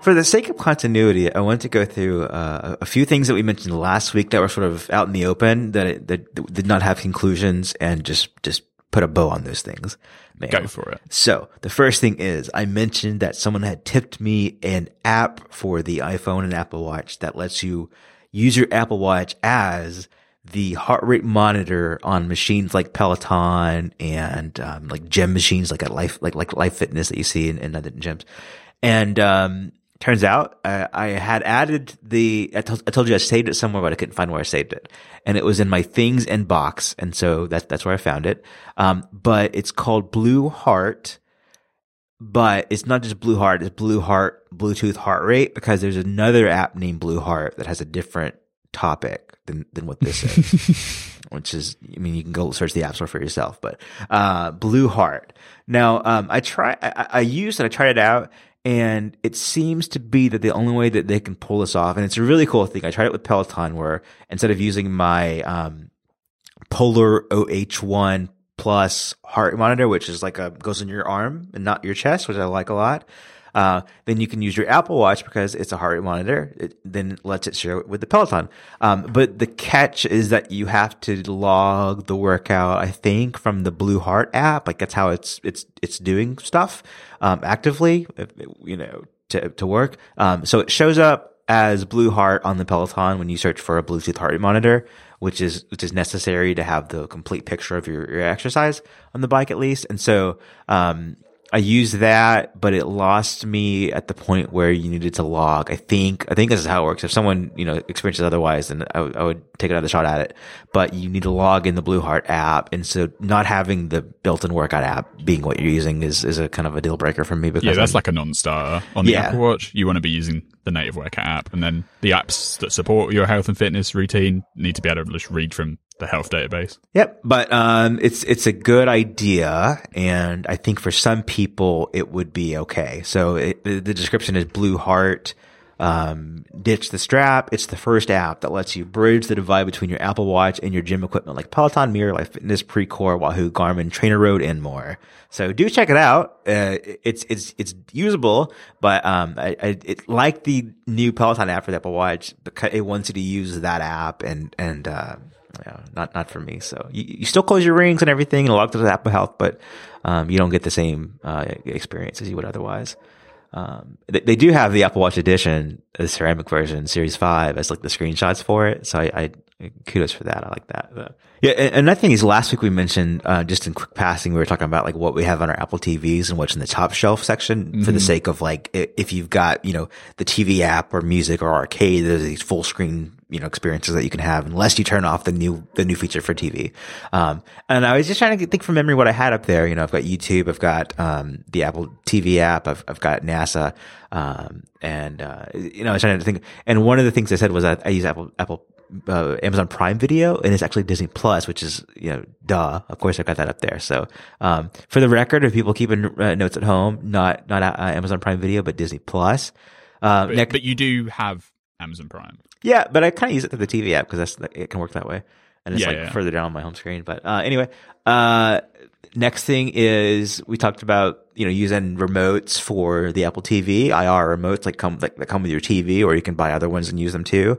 for the sake of continuity, I want to go through a few things that we mentioned last week that were sort of out in the open that did not have conclusions, and just put a bow on those things. Go for it. So the first thing is I mentioned that someone had tipped me an app for the iPhone and Apple Watch that lets you use your Apple Watch as the heart rate monitor on machines like Peloton and like gym machines like at Life Fitness that you see in other gyms. And turns out I had added I told you I saved it somewhere, but I couldn't find where I saved it. And it was in my things inbox. And so that's where I found it. But it's called Blue Heart. But it's not just Blue Heart, it's Blue Heart Bluetooth heart rate, because there's another app named Blue Heart that has a different topic than what this is. Which is, I mean, you can go search the App Store for yourself, but Blue Heart. Now, I tried it out. And it seems to be that the only way that they can pull this off, and it's a really cool thing. I tried it with Peloton, where instead of using my Polar OH1 Plus heart monitor, which is goes in your arm and not your chest, which I like a lot, then you can use your Apple Watch because it's a heart rate monitor. It then lets it share it with the Peloton. But the catch is that you have to log the workout, I think, from the Blue Heart app. Like that's how it's doing stuff actively, to work. So it shows up as Blue Heart on the Peloton when you search for a Bluetooth heart rate monitor, which is necessary to have the complete picture of your exercise on the bike at least. And so I used that, but it lost me at the point where you needed to log. I think this is how it works. If someone, experiences otherwise, then I would take another shot at it. But you need to log in the Blue Heart app. And so not having the built-in workout app being what you're using is a kind of a deal breaker for me. Because that's like a non-starter. On the Apple Watch, you want to be using the native workout app. And then the apps that support your health and fitness routine need to be able to just read from the health database. Yep. But it's a good idea, and I think for some people it would be okay. So the description is Blue Heart. Ditch the strap. It's the first app that lets you bridge the divide between your Apple Watch and your gym equipment like Peloton, Mirror, Life Fitness, Precor, Wahoo, Garmin, Trainer Road, and more. So do check it out. It's usable, but I like the new Peloton app for the Apple Watch because it wants you to use that app, and not for me. So you still close your rings and everything and log to the Apple Health, but you don't get the same experience as you would otherwise. They do have the Apple Watch Edition, the ceramic version, Series 5, as like the screenshots for it. So I kudos for that. I like that. Yeah. And another thing is last week we mentioned, just in quick passing, we were talking about like what we have on our Apple TVs and what's in the top shelf section for the sake of like, if you've got, the TV app or music or arcade, there's these full screen, experiences that you can have unless you turn off the new feature for TV. And I was just trying to think from memory what I had up there. I've got YouTube, I've got, the Apple TV app, I've got NASA, and I was trying to think. And one of the things I said was I use Amazon Prime Video, and it's actually Disney Plus, which is, duh. Of course, I've got that up there. So, for the record, if people keeping notes at home, not Amazon Prime Video, but Disney Plus. But you do have Amazon Prime. Yeah, but I kind of use it through the TV app because it can work that way, and it's further down on my home screen. But anyway, next thing is we talked about using remotes for the Apple TV, IR remotes that come with your TV, or you can buy other ones and use them too.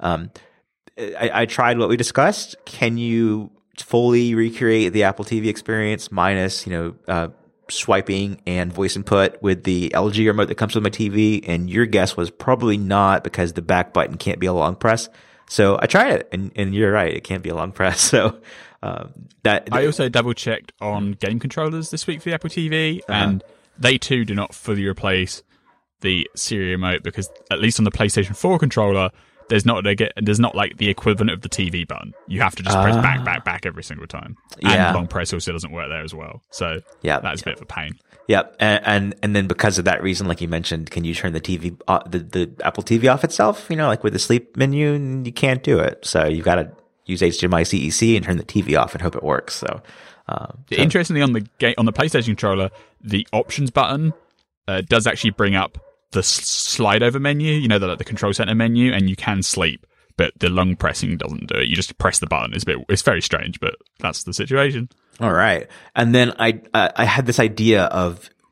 I tried what we discussed. Can you fully recreate the Apple TV experience minus swiping and voice input with the LG remote that comes with my TV? And your guess was probably not, because the back button can't be a long press. So I tried it, and you're right, it can't be a long press. So I also double checked on game controllers this week for the Apple TV, and they too do not fully replace the Siri remote, because at least on the PlayStation 4 controller, there's not like the equivalent of the TV button. You have to just press back every single time. Yeah. And long press also doesn't work there as well. So that's a bit of a pain. Yep. And then because of that reason, like you mentioned, can you turn the TV, the Apple TV off itself? Like with the sleep menu, and you can't do it. So you've got to use HDMI CEC and turn the TV off and hope it works. So, interestingly, on the PlayStation controller, the options button does actually bring up the slide over menu, the control center menu, and you can sleep, but the long pressing doesn't do it. You just press the button. It's very strange, but that's the situation. All right. And then I had this idea of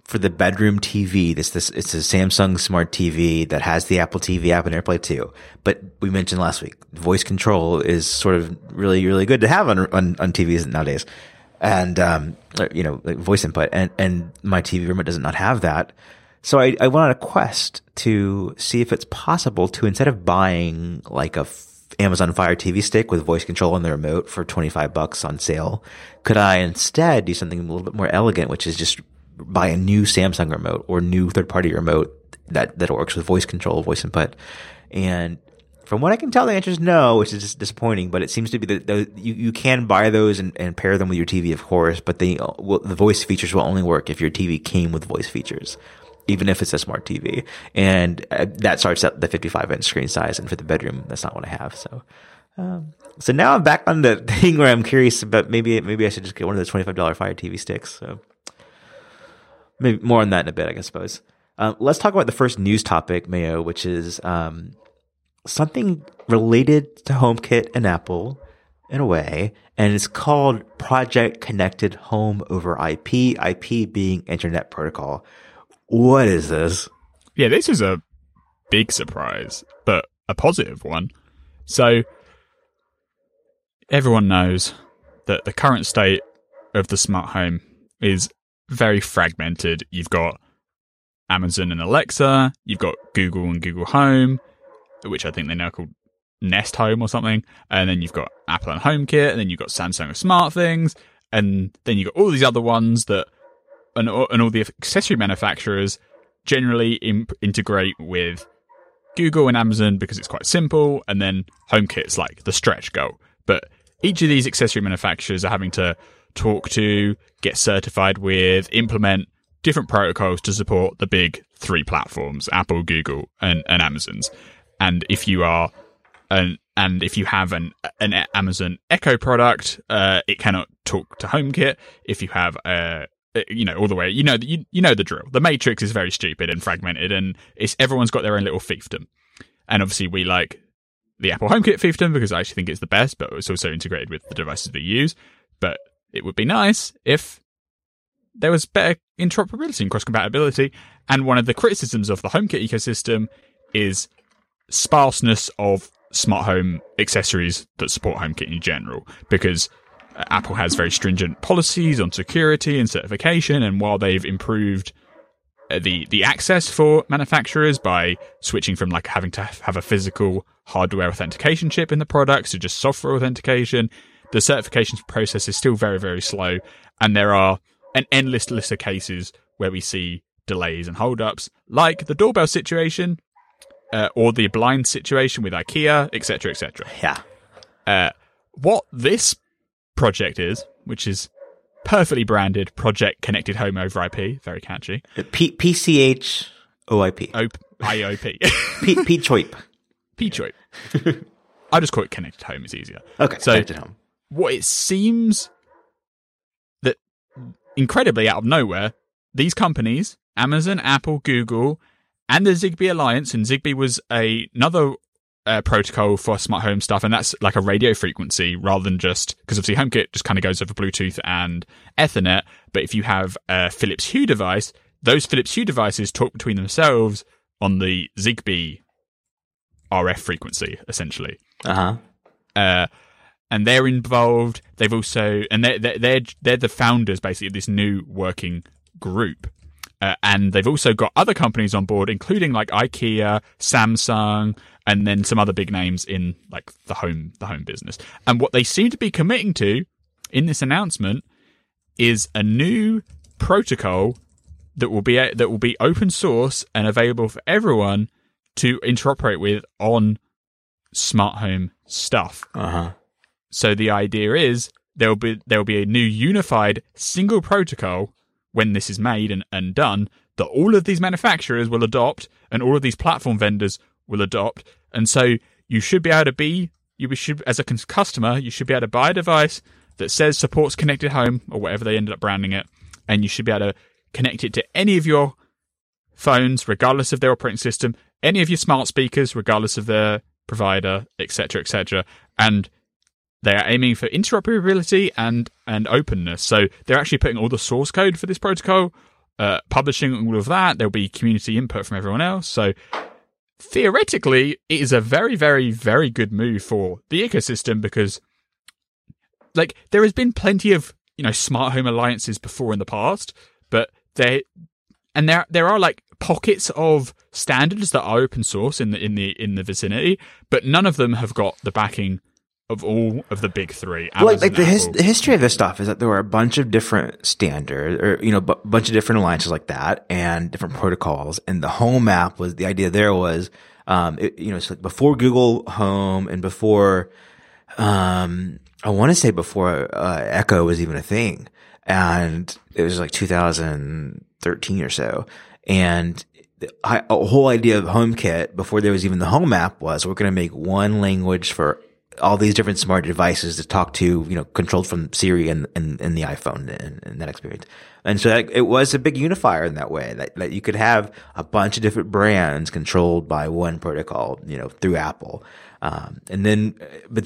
for the bedroom TV. It's a Samsung Smart TV that has the Apple TV app and AirPlay too. But we mentioned last week, voice control is sort of really, really good to have on TVs nowadays. And, like voice input, and my TV remote does not have that. So I went on a quest to see if it's possible to, instead of buying like a Amazon Fire TV stick with voice control on the remote for $25 on sale, could I instead do something a little bit more elegant, which is just buy a new Samsung remote or new third-party remote that works with voice control, voice input. And from what I can tell, the answer is no, which is just disappointing. But it seems to be that you can buy those and pair them with your TV, of course. But the voice features will only work if your TV came with voice features, even if it's a smart TV. And that starts at the 55-inch screen size. And for the bedroom, that's not what I have. So now I'm back on the thing where I'm curious about maybe I should just get one of those $25 Fire TV sticks. So maybe more on that in a bit, I suppose. Let's talk about the first news topic, Mayo, which is something related to HomeKit and Apple in a way, and it's called Project Connected Home over IP, IP being Internet Protocol. What is this? Yeah, this is a big surprise, but a positive one. So everyone knows that the current state of the smart home is very fragmented. You've got Amazon and Alexa, you've got Google and Google Home, which I think they now call Nest Home or something, and then you've got Apple and HomeKit, and then you've got Samsung and SmartThings, and then you've got all these other ones that, and all the accessory manufacturers generally integrate with Google and Amazon because it's quite simple, and then HomeKit's like the stretch goal. But each of these accessory manufacturers are having to talk to, get certified with, implement different protocols to support the big three platforms, Apple, Google, and Amazon's. And if you are if you have an Amazon Echo product, it cannot talk to HomeKit. If you have all the way, you know the drill. The matrix is very stupid and fragmented, and everyone's got their own little fiefdom. And obviously, we like the Apple HomeKit fiefdom because I actually think it's the best, but it's also integrated with the devices we use. But it would be nice if there was better interoperability and cross-compatibility. And one of the criticisms of the HomeKit ecosystem is sparseness of smart home accessories that support HomeKit in general, because Apple has very stringent policies on security and certification, and while they've improved the access for manufacturers by switching from like having to have a physical hardware authentication chip in the products to just software authentication, the certification process is still very, very slow, and there are an endless list of cases where we see delays and holdups, like the doorbell situation, or the blind situation with IKEA, etc., etc. Yeah. What this project is, which is perfectly branded Project Connected Home over IP, very catchy. PCH OIP. IOP. P-choip. P-choip. I'll just call it Connected Home, it's easier. Okay, so Connected Home. What it seems that, incredibly out of nowhere, these companies, Amazon, Apple, Google, and the Zigbee Alliance, and Zigbee was another protocol for smart home stuff, and that's like a radio frequency rather than just, because obviously HomeKit just kind of goes over Bluetooth and Ethernet, but if you have a Philips Hue device, those Philips Hue devices talk between themselves on the Zigbee RF frequency, essentially. And they're involved. They've also, and they're the founders basically of this new working group. And they've also got other companies on board, including like IKEA, Samsung, and then some other big names in like the home business. And what they seem to be committing to in this announcement is a new protocol that will be open source and available for everyone to interoperate with on smart home stuff. So the idea is there'll be a new unified single protocol when this is made and done, that all of these manufacturers will adopt and all of these platform vendors will adopt. And so you should be able to as a customer, you should be able to buy a device that says supports Connected Home or whatever they ended up branding it, and you should be able to connect it to any of your phones, regardless of their operating system, any of your smart speakers, regardless of their provider, etc., etc. And they are aiming for interoperability and openness. So they're actually putting all the source code for this protocol publishing all of that. There'll be community input from everyone else. So theoretically, it is a very, very, very good move for the ecosystem because, like, there has been plenty of smart home alliances before in the past, but there are like pockets of standards that are open source in the vicinity, but none of them have got the backing of all of the big three. Amazon, the history of this stuff is that there were a bunch of different standards, or bunch of different alliances like that, and different protocols. And the Home app was the idea. There was, it's like before Google Home and before, I want to say before Echo was even a thing, and it was like 2013 or so. And a whole idea of HomeKit before there was even the Home app was we're going to make one language for all these different smart devices to talk to, controlled from Siri and the iPhone and that experience. And so it was a big unifier in that way that you could have a bunch of different brands controlled by one protocol, through Apple. And then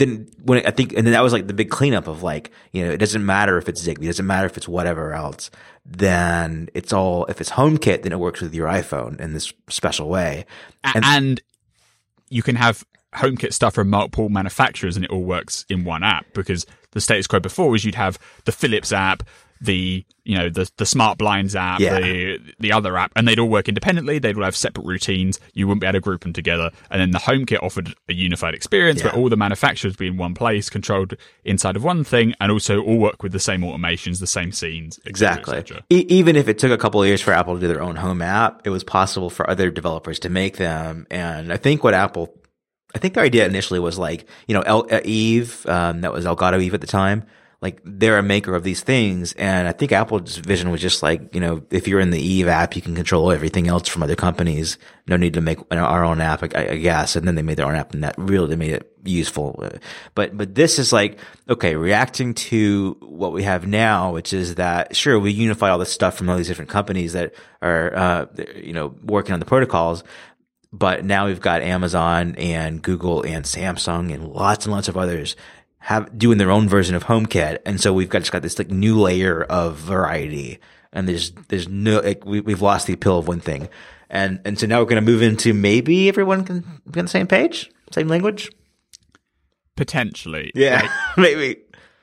that was like the big cleanup of like, it doesn't matter if it's Zigbee, it doesn't matter if it's whatever else, then if it's HomeKit, then it works with your iPhone in this special way. And you can have HomeKit stuff from multiple manufacturers and it all works in one app, because the status quo before was you'd have the Philips app, the Smart Blinds app, the other app, and they'd all work independently. They'd all have separate routines. You wouldn't be able to group them together. And then the HomeKit offered a unified experience where all the manufacturers be in one place, controlled inside of one thing, and also all work with the same automations, the same scenes. Exactly. Even if it took a couple of years for Apple to do their own Home app, it was possible for other developers to make them. And I think their idea initially was like, Eve, that was Elgato Eve at the time. Like, they're a maker of these things. And I think Apple's vision was just like, if you're in the Eve app, you can control everything else from other companies. No need to make our own app, I guess. And then they made their own app, and that really made it useful. But this is like, okay, reacting to what we have now, which is that, sure, we unify all this stuff from all these different companies that are, working on the protocols. But now we've got Amazon and Google and Samsung and lots of others doing their own version of HomeKit. And so we've just got this like new layer of variety. And there's no, like, we've lost the appeal of one thing. And so now we're going to move into maybe everyone can be on the same page, same language. Potentially. Yeah, maybe.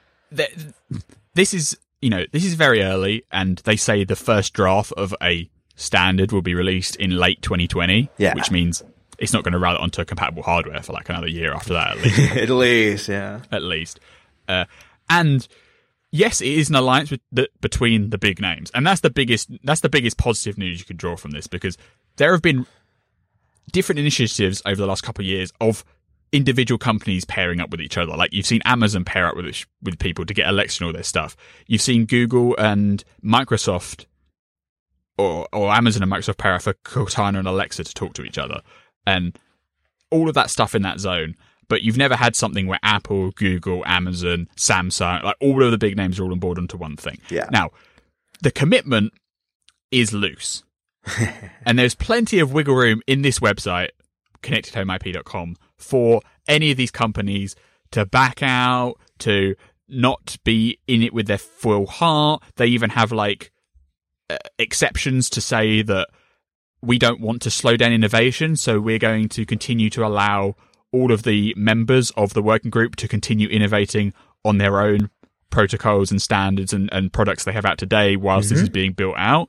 This is very early, and they say the first draft of a standard will be released in late 2020, which means it's not going to run onto compatible hardware for like another year after that, at least. At least. And yes, it is an alliance between the big names, and that's the biggest positive news you could draw from this, because there have been different initiatives over the last couple of years of individual companies pairing up with each other. Like, you've seen Amazon pair up with people to get Alexa and all their stuff. You've seen Google and Microsoft or Amazon and Microsoft pair up for Cortana and Alexa to talk to each other, and all of that stuff in that zone. But you've never had something where Apple, Google, Amazon, Samsung, like all of the big names are all on board onto one thing. Yeah. Now, the commitment is loose. And there's plenty of wiggle room in this website, connectedhomeip.com, for any of these companies to back out, to not be in it with their full heart. They even have like exceptions to say that we don't want to slow down innovation, so we're going to continue to allow all of the members of the working group to continue innovating on their own protocols and standards and products they have out today whilst this is being built out.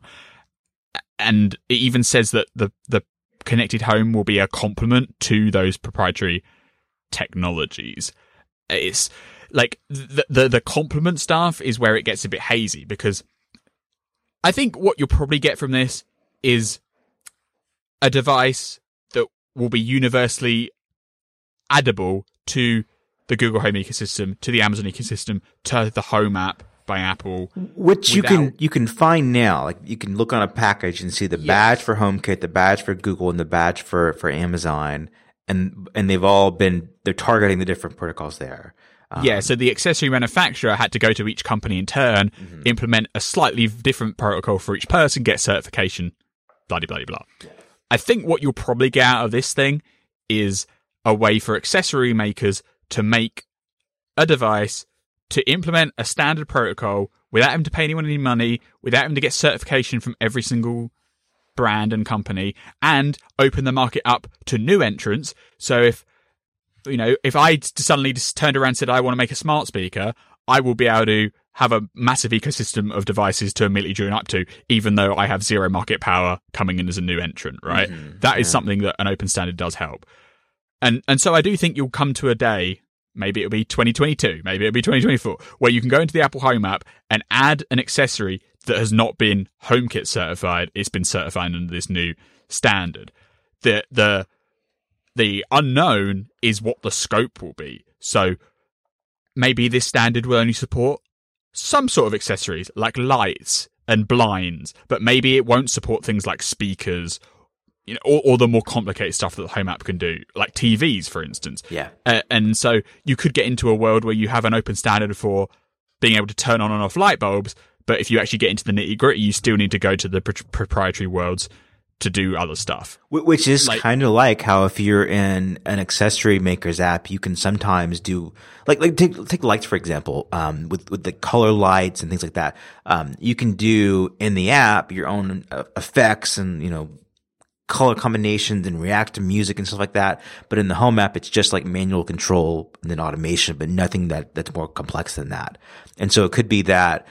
And it even says that the connected home will be a complement to those proprietary technologies. It's like the complement stuff is where it gets a bit hazy, because I think what you'll probably get from this is a device that will be universally addable to the Google Home ecosystem, to the Amazon ecosystem, to the Home app by Apple, which you can find now. Like, you can look on a package and see the badge for HomeKit, the badge for Google, and the badge for Amazon, and they're targeting the different protocols there. So the accessory manufacturer had to go to each company in turn, implement a slightly different protocol for each person, get certification, blah blah blah. I think what you'll probably get out of this thing is a way for accessory makers to make a device to implement a standard protocol without having to pay anyone any money, without having to get certification from every single brand and company, and open the market up to new entrants. So if I suddenly just turned around and said I want to make a smart speaker, I will be able to have a massive ecosystem of devices to immediately join up to, even though I have zero market power coming in as a new entrant, right? Mm-hmm. That is something that an open standard does help. And so I do think you'll come to a day, maybe it'll be 2022, maybe it'll be 2024, where you can go into the Apple Home app and add an accessory that has not been HomeKit certified. It's been certified under this new standard. The unknown is what the scope will be. So maybe this standard will only support some sort of accessories like lights and blinds, but maybe it won't support things like speakers, or the more complicated stuff that the Home app can do, like TVs, for instance. Yeah. And so you could get into a world where you have an open standard for being able to turn on and off light bulbs, but if you actually get into the nitty gritty, you still need to go to the proprietary worlds to do other stuff. Which is kind of like how if you're in an accessory maker's app, you can sometimes do take lights, for example, with the color lights and things like that. You can do in the app your own effects and, color combinations and react to music and stuff like that. But in the Home app, it's just like manual control and then automation, but nothing that's more complex than that. And so it could be that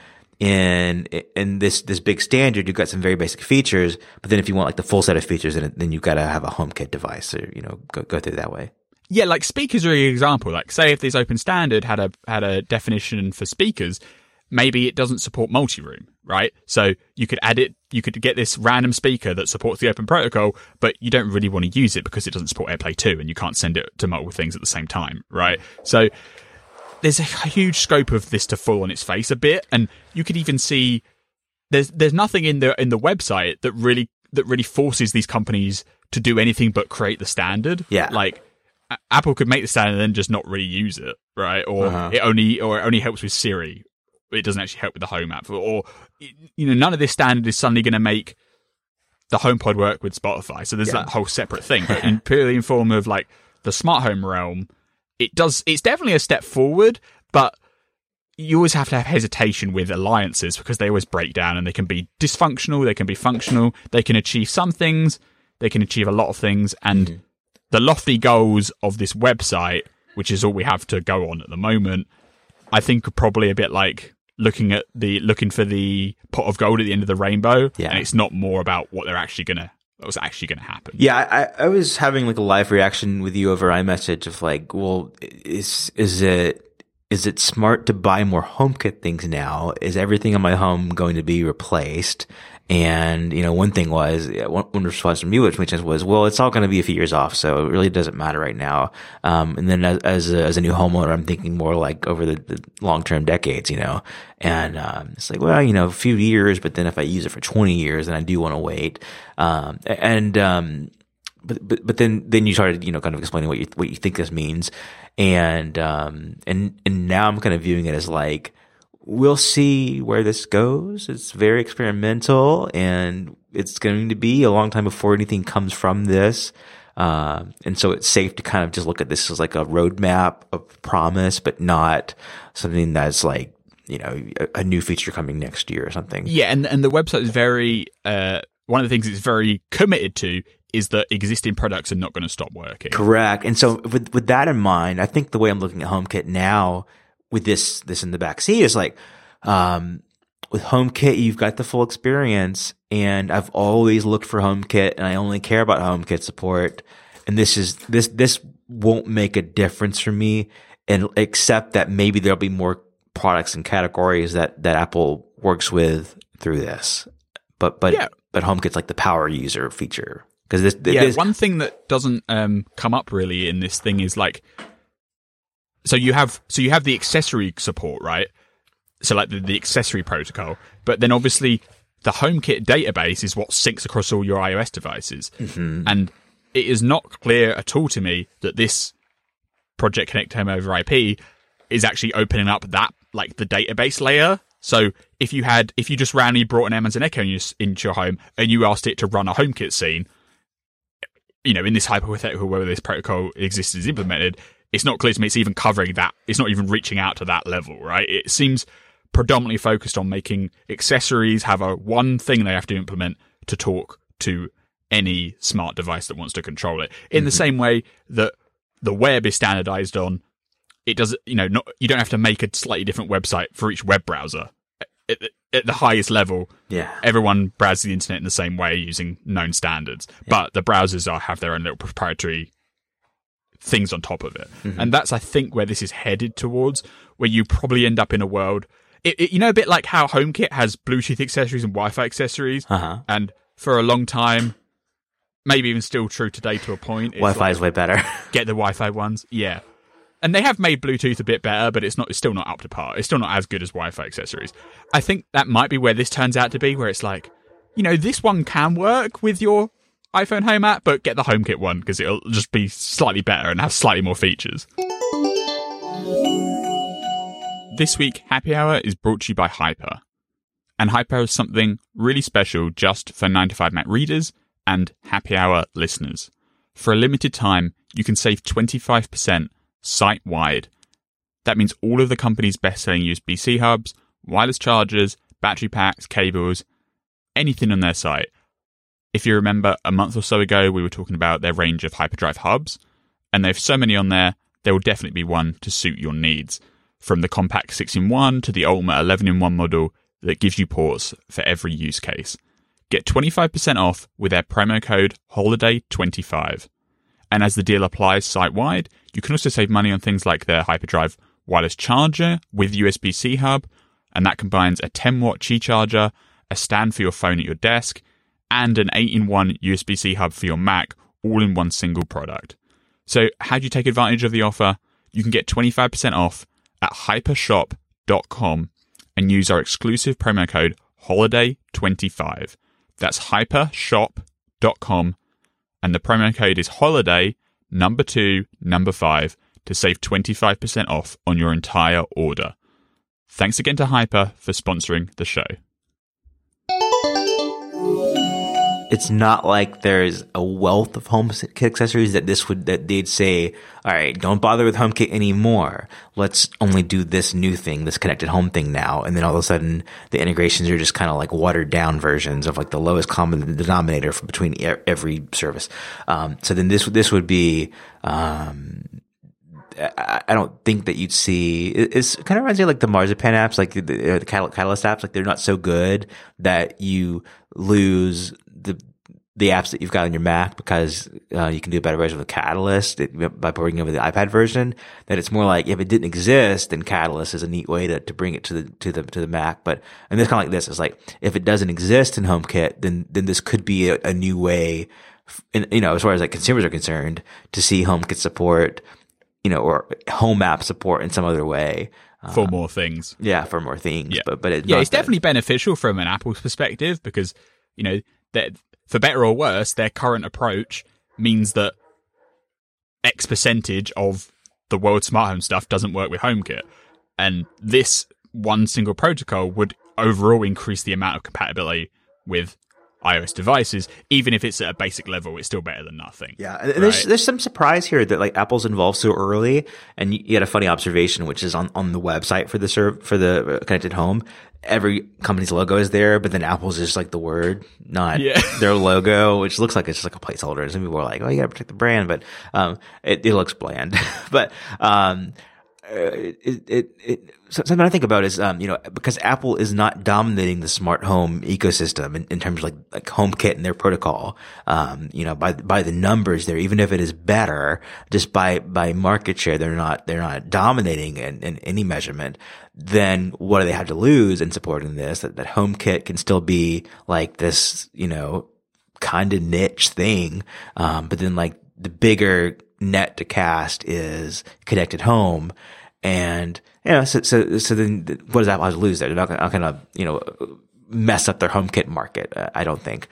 in this big standard, you've got some very basic features, but then if you want like the full set of features, then you've got to have a HomeKit device, or go through that way. Yeah, like speakers are an example. Like, say if this open standard had a definition for speakers, maybe it doesn't support multi-room, right? So you could add it, you could get this random speaker that supports the open protocol, but you don't really want to use it because it doesn't support AirPlay 2 and you can't send it to multiple things at the same time, right? So there's a huge scope of this to fall on its face a bit, and you could even see there's nothing in the website that really forces these companies to do anything but create the standard. Yeah. Like Apple could make the standard and then just not really use it, right? Or it only helps with Siri. It doesn't actually help with the Home app, or none of this standard is suddenly going to make the HomePod work with Spotify. So there's that whole separate thing. But purely in form of like the smart home realm, it's definitely a step forward, but you always have to have hesitation with alliances because they always break down and they can be dysfunctional, they can be functional, they can achieve some things, they can achieve a lot of things, and the lofty goals of this website, which is all we have to go on at the moment, I think are probably a bit like looking for the pot of gold at the end of the rainbow, and it's not more about what's actually going to happen. Yeah, I was having like a live reaction with you over iMessage of like, well, is it smart to buy more HomeKit things now? Is everything in my home going to be replaced? And, one thing was, one response from you, which makes sense, was, well, it's all going to be a few years off, so it really doesn't matter right now. And then as a new homeowner, I'm thinking more like over the long-term decades, and, it's like, well, a few years, but then if I use it for 20 years, then I do want to wait. But then you started, kind of explaining what you think this means. And now I'm kind of viewing it as like, we'll see where this goes. It's very experimental, and it's going to be a long time before anything comes from this. And so it's safe to kind of just look at this as like a roadmap of promise, but not something that's like, a new feature coming next year or something. Yeah, and the website is very one of the things it's very committed to is that existing products are not going to stop working. Correct. And so with that in mind, I think the way I'm looking at HomeKit now, with this in the back seat, is like, with HomeKit, you've got the full experience, and I've always looked for HomeKit, and I only care about HomeKit support. And this won't make a difference for me, and except that maybe there'll be more products and categories that Apple works with through this. But HomeKit's like the power user feature, because this one thing that doesn't come up really in this thing is like, So you have the accessory support, right? So like the accessory protocol, but then obviously the HomeKit database is what syncs across all your iOS devices. Mm-hmm. And it is not clear at all to me that this Project Connect Home over IP is actually opening up that, like, the database layer. So if you just randomly brought an Amazon Echo into your home and you asked it to run a HomeKit scene, in this hypothetical where this protocol exists is implemented, it's not clear to me it's even covering that. It's not even reaching out to that level, right? It seems predominantly focused on making accessories have a one thing they have to implement to talk to any smart device that wants to control it. In the same way that the web is standardized on, it does, you don't have to make a slightly different website for each web browser. At the highest level, everyone browses the internet in the same way using known standards, but the browsers have their own little proprietary things on top of it. And that's, I think, where this is headed towards, where you probably end up in a world, a bit like how HomeKit has Bluetooth accessories and Wi-Fi accessories, and for a long time, maybe even still true today to a point, Wi-Fi is way better. Get the Wi-Fi ones, yeah. And they have made Bluetooth a bit better, but it's still not up to par. It's still not as good as Wi-Fi accessories. I think that might be where this turns out to be, where it's like, this one can work with your iPhone Home app, but get the HomeKit one because it'll just be slightly better and have slightly more features. This week, Happy Hour is brought to you by Hyper. And Hyper is something really special just for 9to5Mac readers and Happy Hour listeners. For a limited time, you can save 25% site-wide. That means all of the company's best-selling USB-C hubs, wireless chargers, battery packs, cables, anything on their site. If you remember, a month or so ago, we were talking about their range of hyperdrive hubs, and they have so many on there, there will definitely be one to suit your needs. From the compact 6-in-1 to the ultimate 11-in-1 model that gives you ports for every use case. Get 25% off with their promo code HOLIDAY25. And as the deal applies site-wide, you can also save money on things like their hyperdrive wireless charger with USB-C hub, and that combines a 10-watt Qi charger, a stand for your phone at your desk, and an 8-in-1 USB-C hub for your Mac, all in one single product. So how do you take advantage of the offer? You can get 25% off at hypershop.com and use our exclusive promo code HOLIDAY25. That's hypershop.com, and the promo code is HOLIDAY2 to save 25% off on your entire order. Thanks again to Hyper for sponsoring the show. It's not like there's a wealth of HomeKit accessories that they'd say, all right, don't bother with HomeKit anymore. Let's only do this new thing, this connected home thing now. And then all of a sudden the integrations are just kind of like watered down versions of like the lowest common denominator between every service. So then this would be, I don't think that you'd see, it's kind of reminds me of like the Marzipan apps, like the Catalyst apps, like they're not so good that you lose the apps that you've got on your Mac because you can do a better version with Catalyst by bringing over the iPad version. That it's more like if it didn't exist, then Catalyst is a neat way to bring it to the Mac. But and it's kind of like this. It's like if it doesn't exist in HomeKit, then this could be a new way, as far as like consumers are concerned, to see HomeKit support, or home app support in some other way. For more things. Yeah, for more things. Yeah. But it's definitely beneficial from an Apple's perspective because, that for better or worse, their current approach means that X percentage of the world's smart home stuff doesn't work with HomeKit. And this one single protocol would overall increase the amount of compatibility with iOS devices. Even if it's at a basic level, it's still better than nothing. Yeah, and right? there's some surprise here that like Apple's involved so early. And you had a funny observation, which is on the website for the connected home. Every company's logo is there, but then Apple's just like the word, not their logo, which looks like it's just like a placeholder. And some people are like, "Oh, you gotta protect the brand," but it looks bland. But something I think about is, because Apple is not dominating the smart home ecosystem in terms of like HomeKit and their protocol, by the numbers there, even if it is better, just by market share, they're not dominating in any measurement. Then what do they have to lose in supporting this? That HomeKit can still be like this, kind of niche thing. But then like the bigger net to cast is connected home. And, so then what does Apple have to lose there? They're not going to, mess up their HomeKit market, I don't think.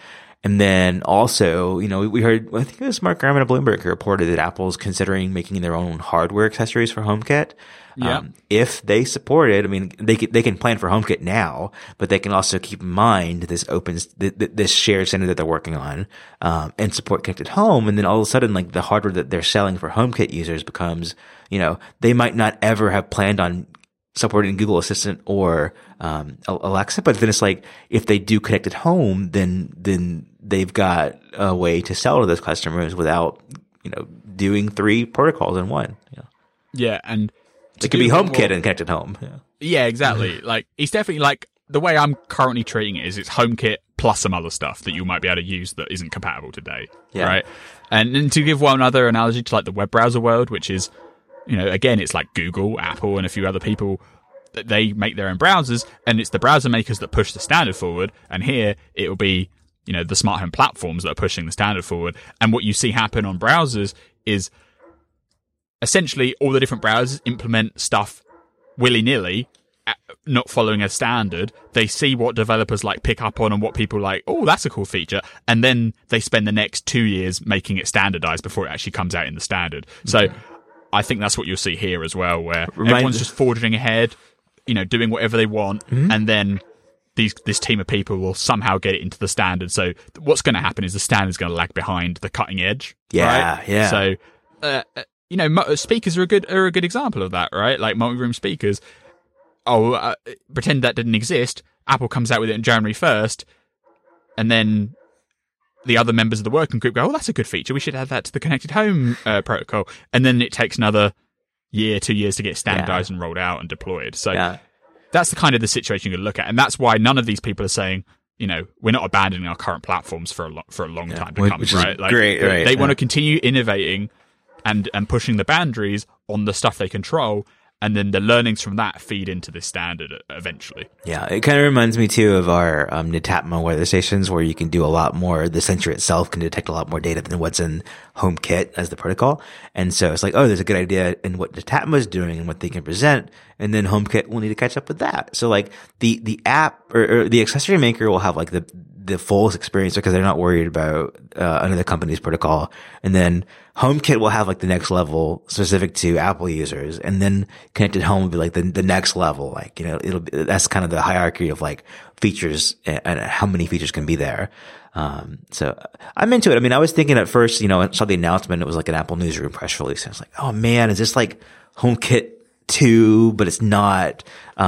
And then also, we heard, I think it was Mark Gurman of Bloomberg who reported that Apple's considering making their own hardware accessories for HomeKit. Yeah. If they support it, I mean, they can plan for HomeKit now, but they can also keep in mind this shared standard that they're working on, and support connected home. And then all of a sudden, like the hardware that they're selling for HomeKit users becomes, they might not ever have planned on supporting Google Assistant or, Alexa, but then it's like, if they do connected home, then they've got a way to sell to those customers without, doing 3 protocols in one. Yeah. And it could be HomeKit and connected home. Yeah, exactly. Like, it's definitely like the way I'm currently treating it is it's HomeKit plus some other stuff that you might be able to use that isn't compatible today. Yeah. Right. And to give one other analogy to like the web browser world, which is, again, it's like Google, Apple, and a few other people that they make their own browsers, and it's the browser makers that push the standard forward. And here it will be, the smart home platforms that are pushing the standard forward. And what you see happen on browsers is essentially all the different browsers implement stuff willy-nilly, not following a standard. They see what developers like pick up on and what people like, oh, that's a cool feature. And then they spend the next 2 years making it standardized before it actually comes out in the standard. So I think that's what you'll see here as well, where everyone's just forging ahead, doing whatever they want. And then this team of people will somehow get it into the standard. So what's going to happen is the standard's going to lag behind the cutting edge. Yeah, right? yeah. So, speakers are a good example of that, right? Like multi-room speakers. Pretend that didn't exist. Apple comes out with it on January 1st, and then the other members of the working group go, "Oh, that's a good feature. We should add that to the connected home protocol." And then it takes another 2 years to get standardized and rolled out and deployed. So that's the kind of the situation you can look at, and that's why none of these people are saying, we're not abandoning our current platforms for a long time to come. Which right? Is like, great. Right. They want to continue innovating and pushing the boundaries on the stuff they control. And then the learnings from that feed into this standard eventually. Yeah, it kind of reminds me too of our Netatmo weather stations, where you can do a lot more. The sensor itself can detect a lot more data than what's in HomeKit as the protocol. And so it's like, oh, there's a good idea in what Netatmo is doing and what they can present. And then HomeKit will need to catch up with that. So like the app or the accessory maker will have like the fullest experience because they're not worried about another company's protocol. And then HomeKit will have like the next level specific to Apple users, and then connected home will be like the next level. Like, that's kind of the hierarchy of like features and how many features can be there. So I'm into it. I mean, I was thinking at first, I saw the announcement, it was like an Apple newsroom press release. I was like, oh man, is this like HomeKit 2, but it's not,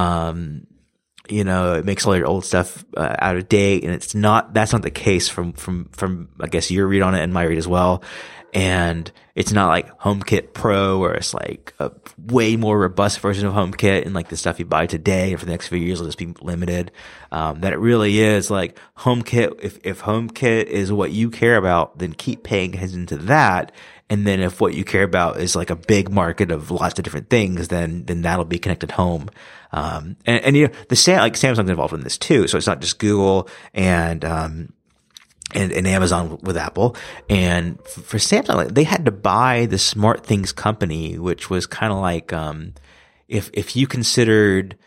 it makes all your old stuff out of date, and that's not the case from I guess your read on it and my read as well. And it's not like HomeKit Pro, where it's like a way more robust version of HomeKit, and like the stuff you buy today and for the next few years will just be limited. That it really is like HomeKit. If HomeKit is what you care about, then keep paying attention to that. And then if what you care about is like a big market of lots of different things, then that'll be connected home. Samsung's involved in this too. So it's not just Google and Amazon with Apple. And for Samsung, they had to buy the SmartThings company, which was kind of like, if you considered,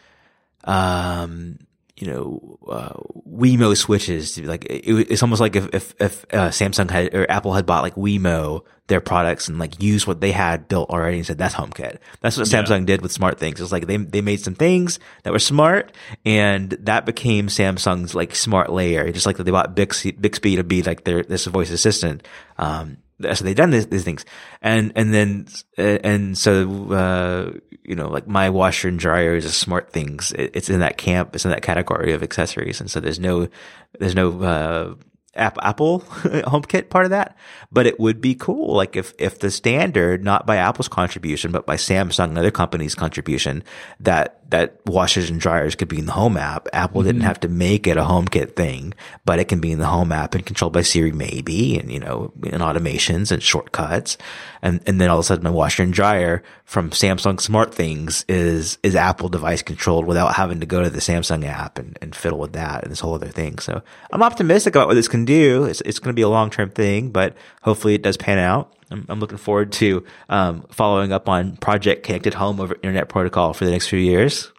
Wemo switches, like it's almost like if Samsung had or Apple had bought like Wemo, their products, and like used what they had built already and said that's HomeKit. That's what Samsung did with SmartThings. It's like they made some things that were smart, and that became Samsung's like smart layer. Just like they bought Bixby to be like this voice assistant. So they've done these things, and so like my washer and dryer is a SmartThings. It's in that camp. It's in that category of accessories, and so there's no Apple HomeKit part of that, but it would be cool. Like if the standard, not by Apple's contribution, but by Samsung and other companies' contribution, that washers and dryers could be in the Home app. Apple didn't have to make it a HomeKit thing, but it can be in the Home app and controlled by Siri maybe, and and automations and shortcuts. And then all of a sudden my washer and dryer from Samsung SmartThings is Apple device controlled without having to go to the Samsung app and fiddle with that and this whole other thing. So I'm optimistic about what this can do. It's going to be a long-term thing, but hopefully it does pan out. I'm looking forward to following up on Project Connected Home over Internet Protocol for the next few years.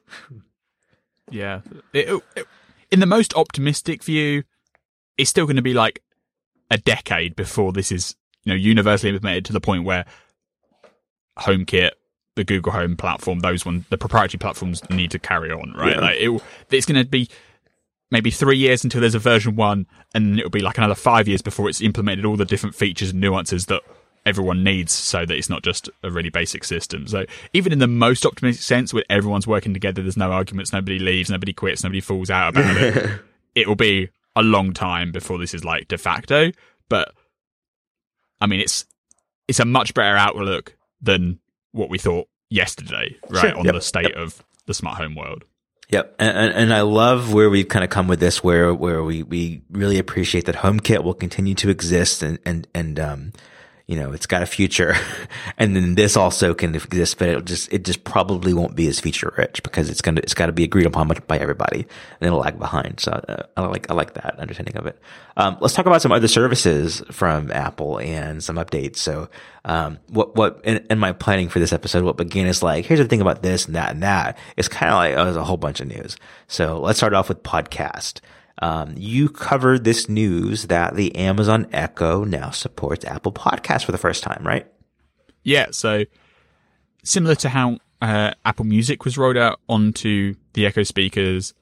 Yeah. In the most optimistic view, it's still going to be like a decade before this is, universally implemented to the point where HomeKit, the Google Home platform, the proprietary platforms need to carry on, right? Yeah. It's going to be maybe 3 years until there's a version 1, and it'll be like another 5 years before it's implemented all the different features and nuances that everyone needs, so that it's not just a really basic system. So even in the most optimistic sense, where everyone's working together, there's no arguments, nobody leaves, nobody quits, nobody falls out about it. It will be a long time before this is like de facto. But I mean, it's a much better outlook than what we thought yesterday, right? Sure. On the state of the smart home world. Yep. And I love where we've kind of come with this, where we really appreciate that HomeKit will continue to exist and it's got a future. And then this also can exist, but it just probably won't be as feature rich because it's got to be agreed upon by everybody, and it'll lag behind. So I like that understanding of it. Let's talk about some other services from Apple and some updates. So, what in my planning for this episode, what began as like, here's the thing about this and that, it's kind of like, there's a whole bunch of news. So let's start off with podcast. You covered this news that the Amazon Echo now supports Apple Podcasts for the first time, right? Yeah. So similar to how Apple Music was rolled out onto the Echo speakers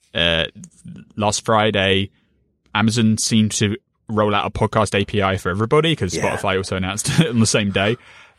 last Friday, Amazon seemed to roll out a podcast API for everybody because Spotify also announced it on the same day.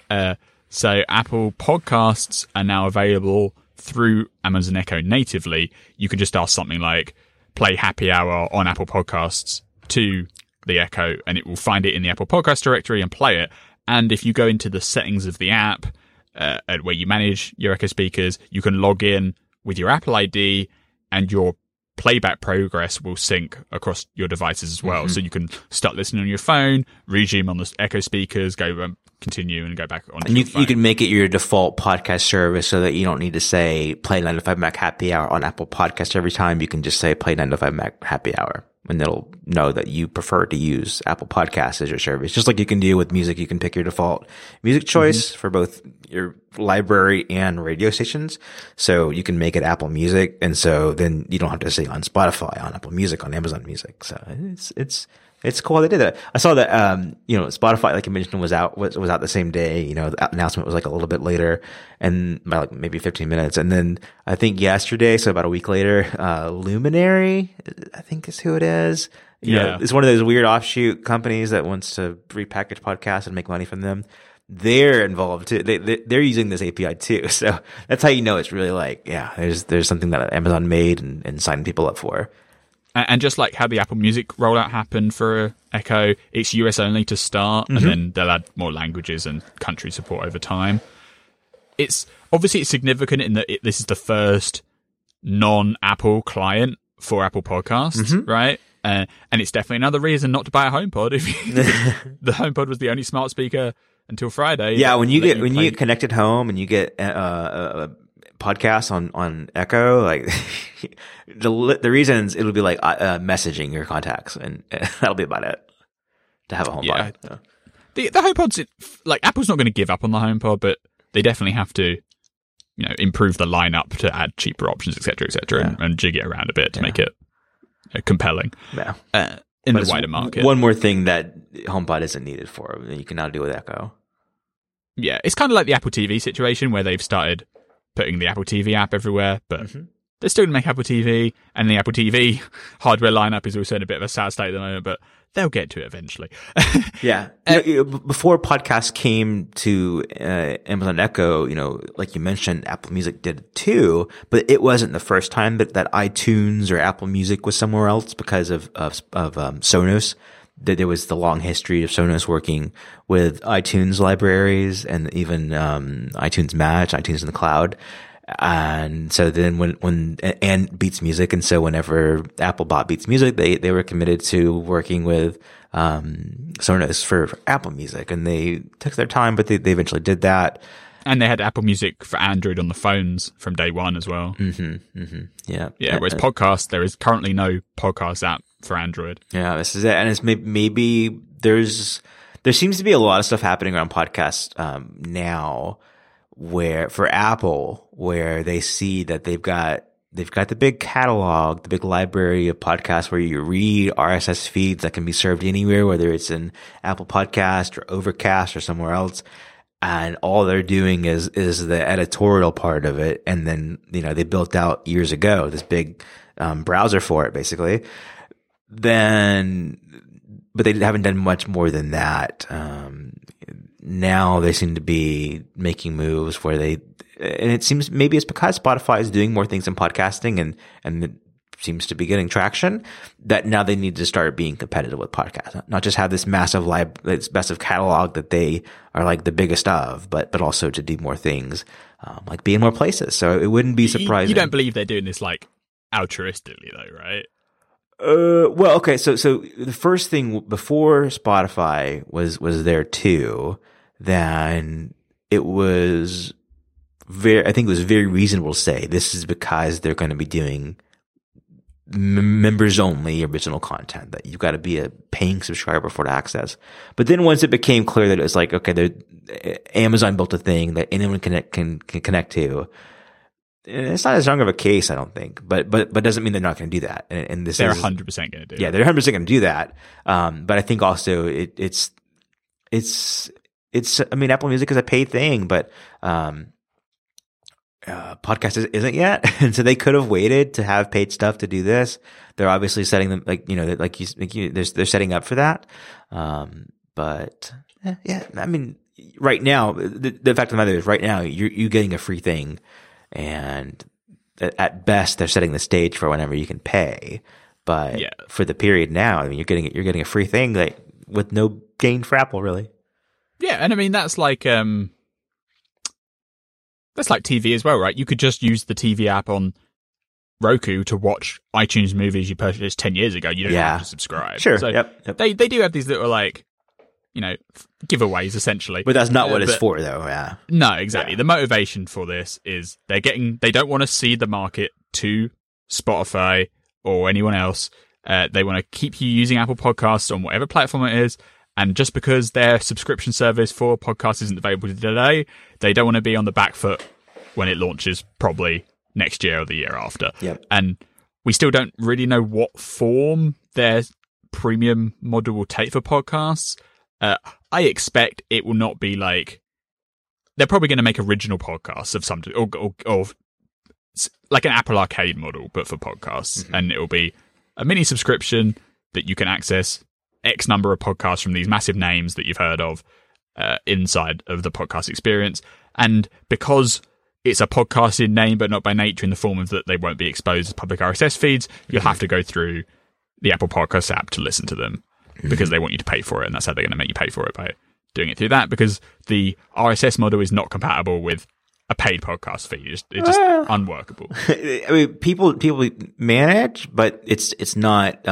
So Apple Podcasts are now available through Amazon Echo natively. You can just ask something like, play Happy Hour on Apple Podcasts to the Echo, and it will find it in the Apple Podcast directory and play it. And if you go into the settings of the app, where you manage your Echo speakers, you can log in with your Apple ID, and your playback progress will sync across your devices as well. Mm-hmm. So you can start listening on your phone, resume on the Echo speakers, go continue and go back on. And you can make it your default podcast service so that you don't need to say play 9 to 5 Mac Happy Hour on Apple Podcast every time. You can just say play 9 to 5 Mac Happy Hour, and it'll know that you prefer to use Apple Podcasts as your service. Just like you can do with music, you can pick your default music choice for both your library and radio stations. So you can make it Apple Music, and so then you don't have to say on Spotify, on Apple Music, on Amazon Music. So it's cool they did that. I saw that Spotify, like you mentioned, was out the same day. The announcement was like a little bit later, and by like maybe 15 minutes. And then I think yesterday, so about a week later, Luminary, I think is who it is. It's one of those weird offshoot companies that wants to repackage podcasts and make money from them. They're involved too. They're using this API too. So that's how you know it's really like, there's something that Amazon made and signed people up for. And just like how the Apple Music rollout happened for Echo, it's US only to start, and then they'll add more languages and country support over time. It's significant in that this is the first non-Apple client for Apple Podcasts, right? And it's definitely another reason not to buy a HomePod if the HomePod was the only smart speaker until Friday. Yeah, when you get connected home and you get podcasts on Echo, like the reasons it'll be like messaging your contacts, and that'll be about it to have a HomePod. Yeah. The HomePod's like, Apple's not going to give up on the HomePod, but they definitely have to improve the lineup to add cheaper options, etc., and jig it around a bit to make it compelling in the wider market. One more thing that HomePod isn't needed for, you can now do with Echo. Yeah, it's kind of like the Apple TV situation where they've started putting the Apple TV app everywhere, but they're still going to make Apple TV, and the Apple TV hardware lineup is also in a bit of a sad state at the moment, but they'll get to it eventually. Before podcasts came to Amazon Echo, like you mentioned, Apple Music did it too, but it wasn't the first time that iTunes or Apple Music was somewhere else because of Sonos. That there was the long history of Sonos working with iTunes libraries and even iTunes Match, iTunes in the cloud. And so then and Beats Music, and so whenever Apple bought Beats Music, they were committed to working with Sonos for Apple Music, and they took their time, but they eventually did that. And they had Apple Music for Android on the phones from day one as well. Yeah. Whereas podcasts, there is currently no podcast app for Android. Yeah, this is it. And it's maybe there seems to be a lot of stuff happening around podcasts now, where for Apple, where they see that they've got they've got the big catalog, the big library of podcasts where you read RSS feeds that can be served anywhere, whether it's in Apple Podcast or Overcast or somewhere else. And all they're doing is the editorial part of it. And then, they built out years ago this big, browser for it, basically. But they haven't done much more than that. Now they seem to be making moves where and it seems maybe it's because Spotify is doing more things in podcasting and it seems to be getting traction, that now they need to start being competitive with podcasts. Not just have this massive catalog that they are like the biggest of, but also to do more things, like be in more places. So it wouldn't be surprising. You don't believe they're doing this like altruistically though, right? Well, okay. So the first thing before Spotify was there too, then it was I think it was very reasonable to say this is because they're going to be doing members only original content, that you've got to be a paying subscriber for to access. But then once it became clear that it was like, okay, Amazon built a thing that anyone can connect to. It's not as strong of a case, I don't think, but doesn't mean they're not going to do that. And they're 100% going to do. Yeah, they're 100% going to do that. But I think also it's. I mean, Apple Music is a paid thing, but podcast isn't yet, and so they could have waited to have paid stuff to do this. They're obviously setting them they're setting up for that. But yeah, I mean, right now, the fact of the matter is, right now you're getting a free thing, and at best they're setting the stage for whenever you can pay. But for the period now, I mean, you're getting a free thing with no gain for Apple, really. Yeah, and I mean that's like TV as well, right? You could just use the TV app on Roku to watch iTunes movies you purchased 10 years ago. You don't have to subscribe. Sure. So yep. They do have these little giveaways essentially. But that's not what it's for, though. Yeah. No, exactly. Yeah. The motivation for this is they don't want to cede the market to Spotify or anyone else. They want to keep you using Apple Podcasts on whatever platform it is. And just because their subscription service for podcasts isn't available today, they don't want to be on the back foot when it launches probably next year or the year after. Yep. And we still don't really know what form their premium model will take for podcasts. I expect it will not be like... They're probably going to make original podcasts of some... Or like an Apple Arcade model, but for podcasts. Mm-hmm. And it will be a mini subscription that you can access X number of podcasts from these massive names that you've heard of inside of the podcast experience. And because it's a podcast in name but not by nature, in the form of that they won't be exposed as public RSS feeds, you'll have to go through the Apple Podcast app to listen to them because they want you to pay for it, and that's how they're going to make you pay for it, by doing it through that, because the RSS model is not compatible with a paid podcast feed. It's just unworkable. I mean, people manage, but it's not.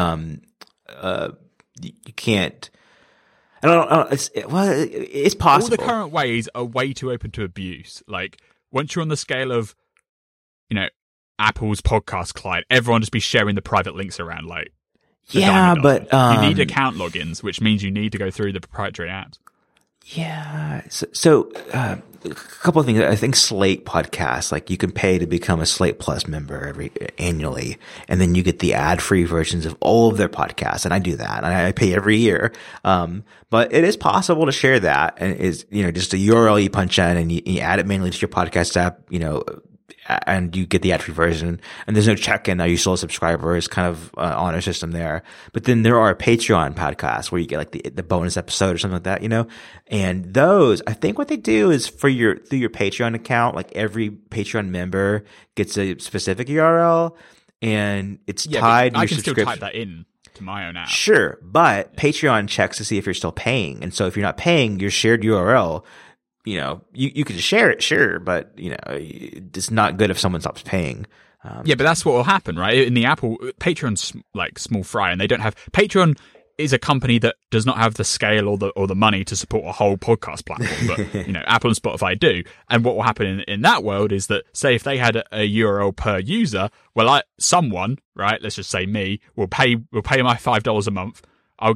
You can't. I don't know. It's possible. All the current ways are way too open to abuse. Like, once you're on the scale of, Apple's podcast client, everyone just be sharing the private links around. Like, but you need account logins, which means you need to go through the proprietary apps. Yeah. So a couple of things. I think Slate podcasts, like, you can pay to become a Slate Plus member annually, and then you get the ad-free versions of all of their podcasts. And I do that, and I pay every year. But it is possible to share that, and is just a URL you punch in, and you add it manually to your podcast app. And you get the ad-free version, and there's no check-in. Are you still a subscriber? It's kind of honor system there. But then there are Patreon podcasts where you get like the bonus episode or something like that, And those, I think what they do is through your Patreon account, like every Patreon member gets a specific URL, and it's tied to your subscription. I can still type that in to my own app. Sure, but Patreon checks to see if you're still paying, and so if you're not paying, your shared URL, you can share it, sure, but it's not good if someone stops paying. But that's what will happen, right? In the Apple, Patreon's like small fry, and they don't have. Patreon is a company that does not have the scale or the money to support a whole podcast platform, but Apple and Spotify do. And what will happen in that world is that, say, if they had a URL per user, someone, right? Let's just say me, will pay my $5 a month. I'll get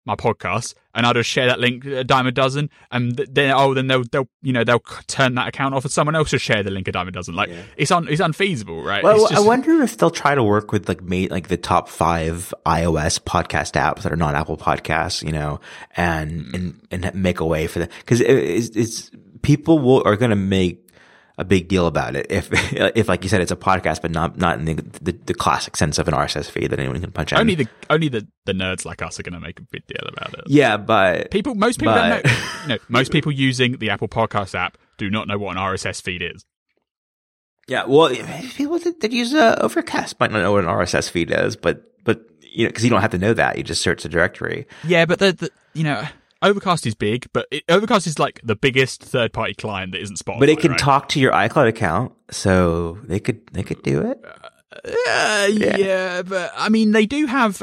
my podcast, and I'll just share that link a dime a dozen, and then they'll turn that account off, and someone else will share the link a dime a dozen. Like it's unfeasible, right? Well, I wonder if they'll try to work with like the top 5 iOS podcast apps that are not Apple Podcasts, and make a way for them, because it's people are going to make a big deal about it if like you said, it's a podcast, but not in the classic sense of an RSS feed that anyone can punch in. Only the nerds like us are going to make a big deal about it. Yeah, but most people don't know. Most people using the Apple Podcast app do not know what an RSS feed is. Yeah, well, people that use Overcast might not know what an RSS feed is, but because you don't have to know that, you just search the directory. Yeah, but Overcast is big, but Overcast is like the biggest third-party client that isn't Spotify. But it can talk to your iCloud account, so they could do it. Yeah, but I mean, they do have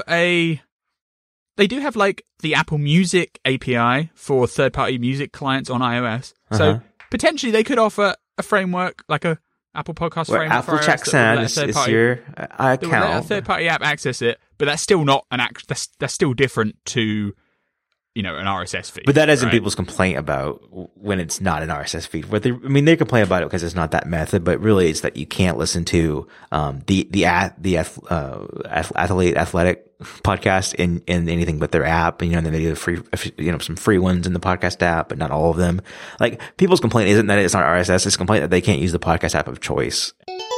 like the Apple Music API for third-party music clients on iOS. So potentially they could offer a framework like a Apple Podcast framework. Apple for checks in, it's your account. Let a third-party app access it, but that's still not that's still different to an RSS feed. But that isn't people's complaint about when it's not an RSS feed. They complain about it because it's not that method, but really it's that you can't listen to the athletic podcast in anything but their app. And then they do some free ones in the podcast app, but not all of them. Like, people's complaint isn't that it's not RSS; it's complaint that they can't use the podcast app of choice.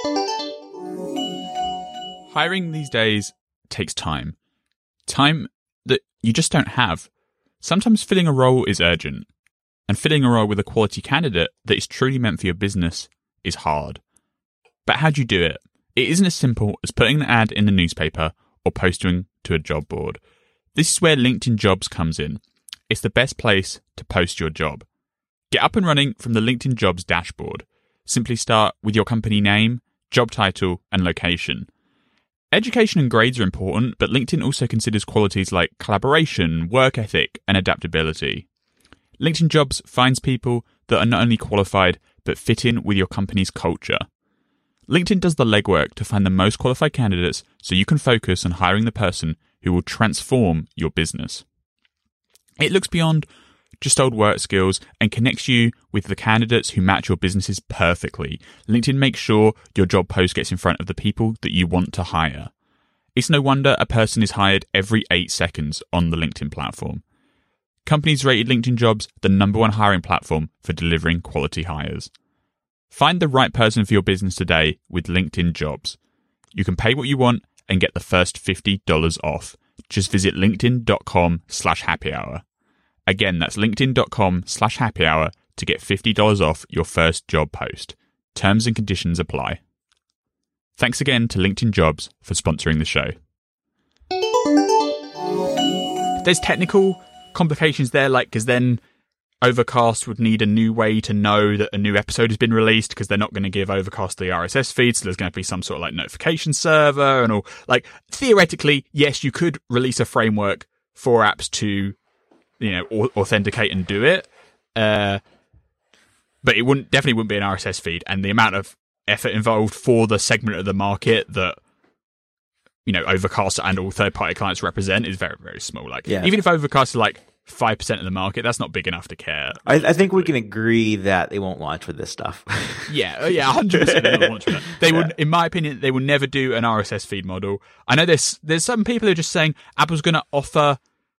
Hiring these days takes time that you just don't have. Sometimes filling a role is urgent, and filling a role with a quality candidate that is truly meant for your business is hard. But how do you do it? It isn't as simple as putting an ad in the newspaper or posting to a job board. This is where LinkedIn Jobs comes in. It's the best place to post your job. Get up and running from the LinkedIn Jobs dashboard. Simply start with your company name, job title, and location. Education and grades are important, but LinkedIn also considers qualities like collaboration, work ethic, and adaptability. LinkedIn Jobs finds people that are not only qualified, but fit in with your company's culture. LinkedIn does the legwork to find the most qualified candidates so you can focus on hiring the person who will transform your business. It looks beyond just old work skills and connects you with the candidates who match your businesses perfectly. LinkedIn makes sure your job post gets in front of the people that you want to hire. It's no wonder a person is hired every 8 seconds on the LinkedIn platform. Companies rated LinkedIn Jobs the #1 hiring platform for delivering quality hires. Find the right person for your business today with LinkedIn Jobs. You can pay what you want and get the first $50 off. Just visit linkedin.com/happyhour. Again, that's linkedin.com/happyhour to get $50 off your first job post. Terms and conditions apply. Thanks again to LinkedIn Jobs for sponsoring the show. There's technical complications there, because then Overcast would need a new way to know that a new episode has been released, because they're not going to give Overcast the RSS feed, so there's going to be some sort of notification server and all. Theoretically, yes, you could release a framework for apps to authenticate and do it, but it definitely wouldn't be an RSS feed, and the amount of effort involved for the segment of the market that Overcast and all third-party clients represent is very, very small. Even if Overcast is 5% of the market, that's not big enough to care. I think we can agree that they won't launch with this stuff. yeah, 100% they won't launch with that. They would, in my opinion, they will never do an RSS feed model. I know there's some people who are just saying Apple's going to offer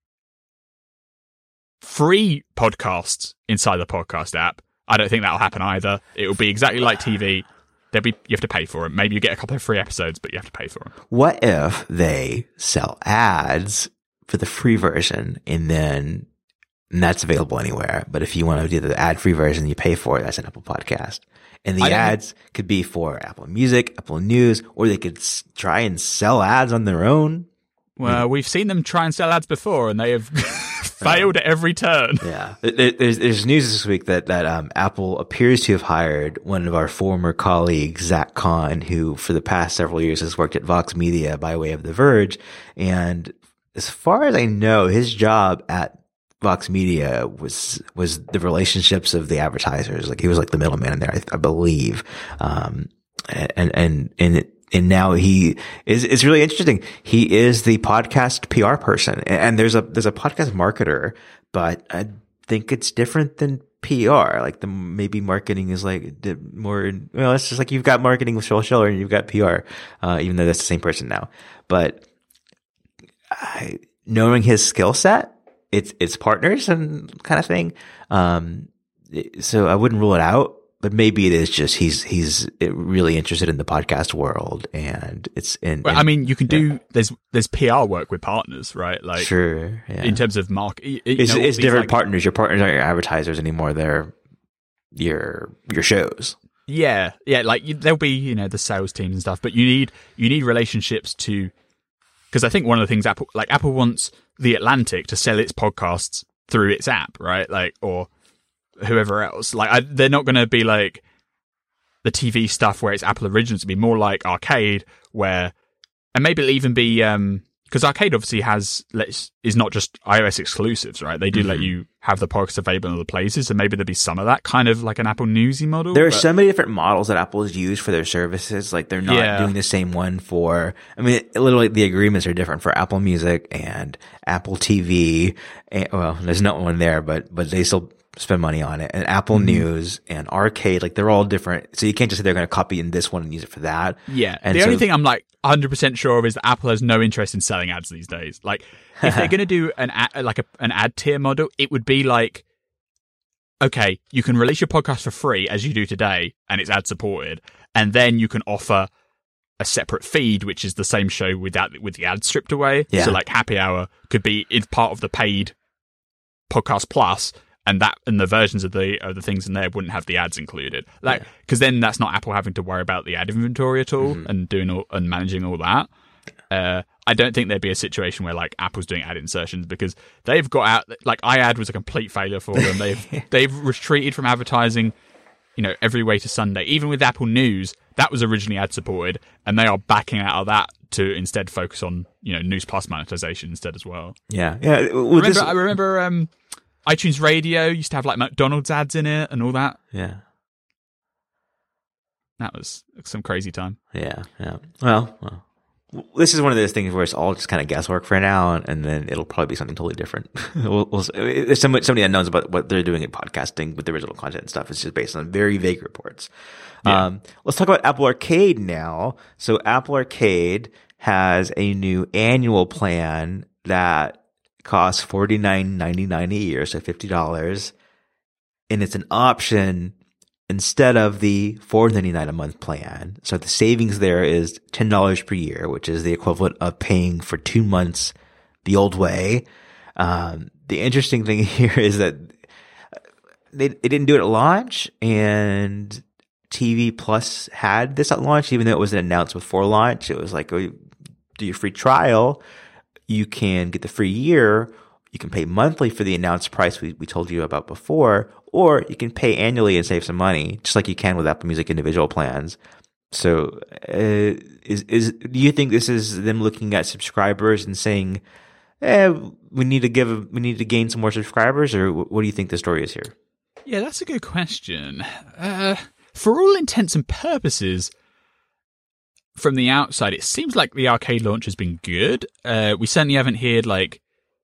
free podcasts inside the podcast app. I don't think that'll happen either. It will be exactly like TV. You have to pay for them. Maybe you get a couple of free episodes, but you have to pay for them. What if they sell ads for the free version and that's available anywhere? But if you want to do the ad-free version, you pay for it. That's an Apple Podcast. And the ads could be for Apple Music, Apple News, or they could try and sell ads on their own. Well, we've seen them try and sell ads before, and they have failed at every turn. Yeah. There's news this week that Apple appears to have hired one of our former colleagues, Zach Kahn, who for the past several years has worked at Vox Media by way of The Verge. And as far as I know, his job at Vox Media was the relationships of the advertisers. He was the middleman in there, I believe. And and now he is, it's really interesting. He is the podcast PR person, and there's a podcast marketer, but I think it's different than PR. Like maybe marketing is like more, well, it's just like you've got marketing with Joel Schiller and you've got PR, even though that's the same person now. But knowing his skill set, it's partners and kind of thing. So I wouldn't rule it out, but maybe it is just he's really interested in the podcast world, and it's in. Well, I mean, you can do there's PR work with partners, right? Like, sure, yeah. In terms of market, it's different partners. Your partners aren't your advertisers anymore; they're your shows. Yeah. Like there'll be the sales teams and stuff, but you need relationships to. Because I think one of the things Apple wants The Atlantic to sell its podcasts through its app, right? Like, or whoever else. Like, they're not going to be like the TV stuff where it's Apple Originals. It'll be more like Arcade, and maybe it'll even be because Arcade obviously is not just iOS exclusives, right? They do let you have the podcasts available in other places, so maybe there'll be some of that kind of like an Apple Newsy model. There are so many different models that Apple has used for their services. Like they're not doing the same one for. I mean, literally the agreements are different for Apple Music and Apple TV. Well, there's not one there, but they still spend money on it. And Apple News and Arcade, like they're all different. So you can't just say they're going to copy in this one and use it for that. Yeah. And the only thing I'm like 100% sure of is that Apple has no interest in selling ads these days. Like if they're going to do an ad tier model, it would be like, okay, you can release your podcast for free as you do today, and it's ad supported, and then you can offer a separate feed, which is the same show with the ad stripped away. Yeah. So like Happy Hour could be in part of the paid Podcast Plus. And the versions of the things in there wouldn't have the ads included, like because then that's not Apple having to worry about the ad inventory at all and and managing all that. I don't think there'd be a situation where like Apple's doing ad insertions because they've got out like iAd was a complete failure for them. They've retreated from advertising, every way to Sunday. Even with Apple News, that was originally ad supported, and they are backing out of that to instead focus on News Plus monetization instead as well. Yeah. Well, I remember. iTunes Radio used to have like McDonald's ads in it and all that. Yeah. That was some crazy time. Yeah. Well, this is one of those things where it's all just kind of guesswork for now, and then it'll probably be something totally different. There's so many unknowns about what they're doing in podcasting with the original content and stuff. It's just based on very vague reports. Yeah. Let's talk about Apple Arcade now. So Apple Arcade has a new annual plan that costs $49.99 a year, so $50, and it's an option instead of the $4.99 a month plan. So the savings there is $10 per year, which is the equivalent of paying for 2 months the old way. The interesting thing here is that they didn't do it at launch, and TV Plus had this at launch, even though it wasn't announced before launch. It was like, do your free trial. You can get the free year. You can pay monthly for the announced price we told you about before, or you can pay annually and save some money, just like you can with Apple Music individual plans. So, do you think this is them looking at subscribers and saying, we need to gain some more subscribers, or what do you think the story is here? Yeah, that's a good question. For all intents and purposes, from the outside, it seems like the Arcade launch has been good. We certainly haven't heard like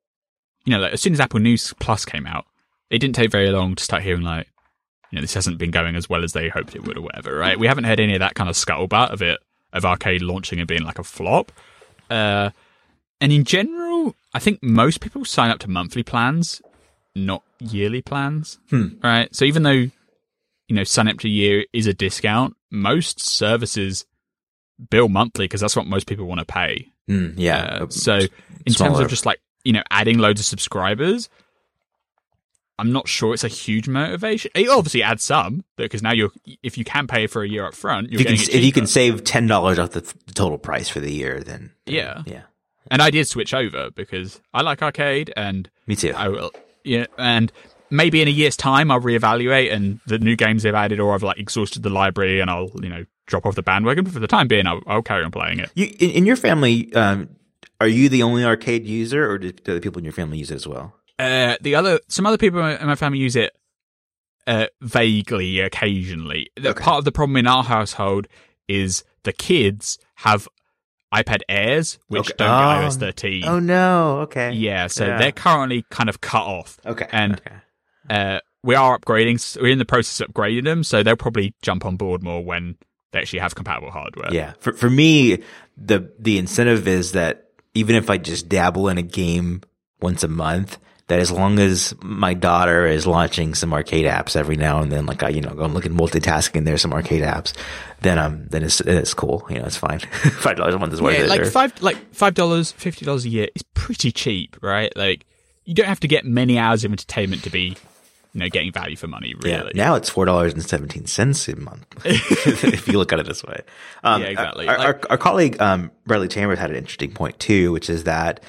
as soon as Apple News Plus came out, it didn't take very long to start hearing like, this hasn't been going as well as they hoped it would or whatever, right? We haven't heard any of that kind of scuttlebutt of Arcade launching and being like a flop. And in general, I think most people sign up to monthly plans, not yearly plans, right? So even though, sign up to a year is a discount, most services bill monthly because that's what most people want to pay. So in terms of just like, adding loads of subscribers, I'm not sure it's a huge motivation. It obviously adds some because now if you can pay for a year up front, if you can save $10 off the total price for the year, then yeah. And I did switch over because I like Arcade, and me too. I will, and maybe in a year's time I'll reevaluate and the new games they've added, or I've like exhausted the library and I'll drop off the bandwagon. But for the time being, I'll carry on playing it. In your family, are you the only Arcade user, or do other people in your family use it as well? Some other people in my family use it vaguely, occasionally. Okay. Part of the problem in our household is the kids have iPad Airs, which Okay. don't get iOS 13. Oh no. Okay. Yeah, so they're currently kind of cut off. Okay. And we are upgrading. We're in the process of upgrading them, so they'll probably jump on board more when they actually have compatible hardware. Yeah. For me, the incentive is that even if I just dabble in a game once a month, that as long as my daughter is launching some arcade apps every now and then, like I, go and look at multitasking, there's some arcade apps, then it's cool. It's fine. $5 a month is worth it. Like $5, $50 a year is pretty cheap, right? Like you don't have to get many hours of entertainment to be, getting value for money, really. Yeah, now it's $4.17 a month if you look at it this way. Yeah, exactly. Our colleague Bradley Chambers had an interesting point too, which is that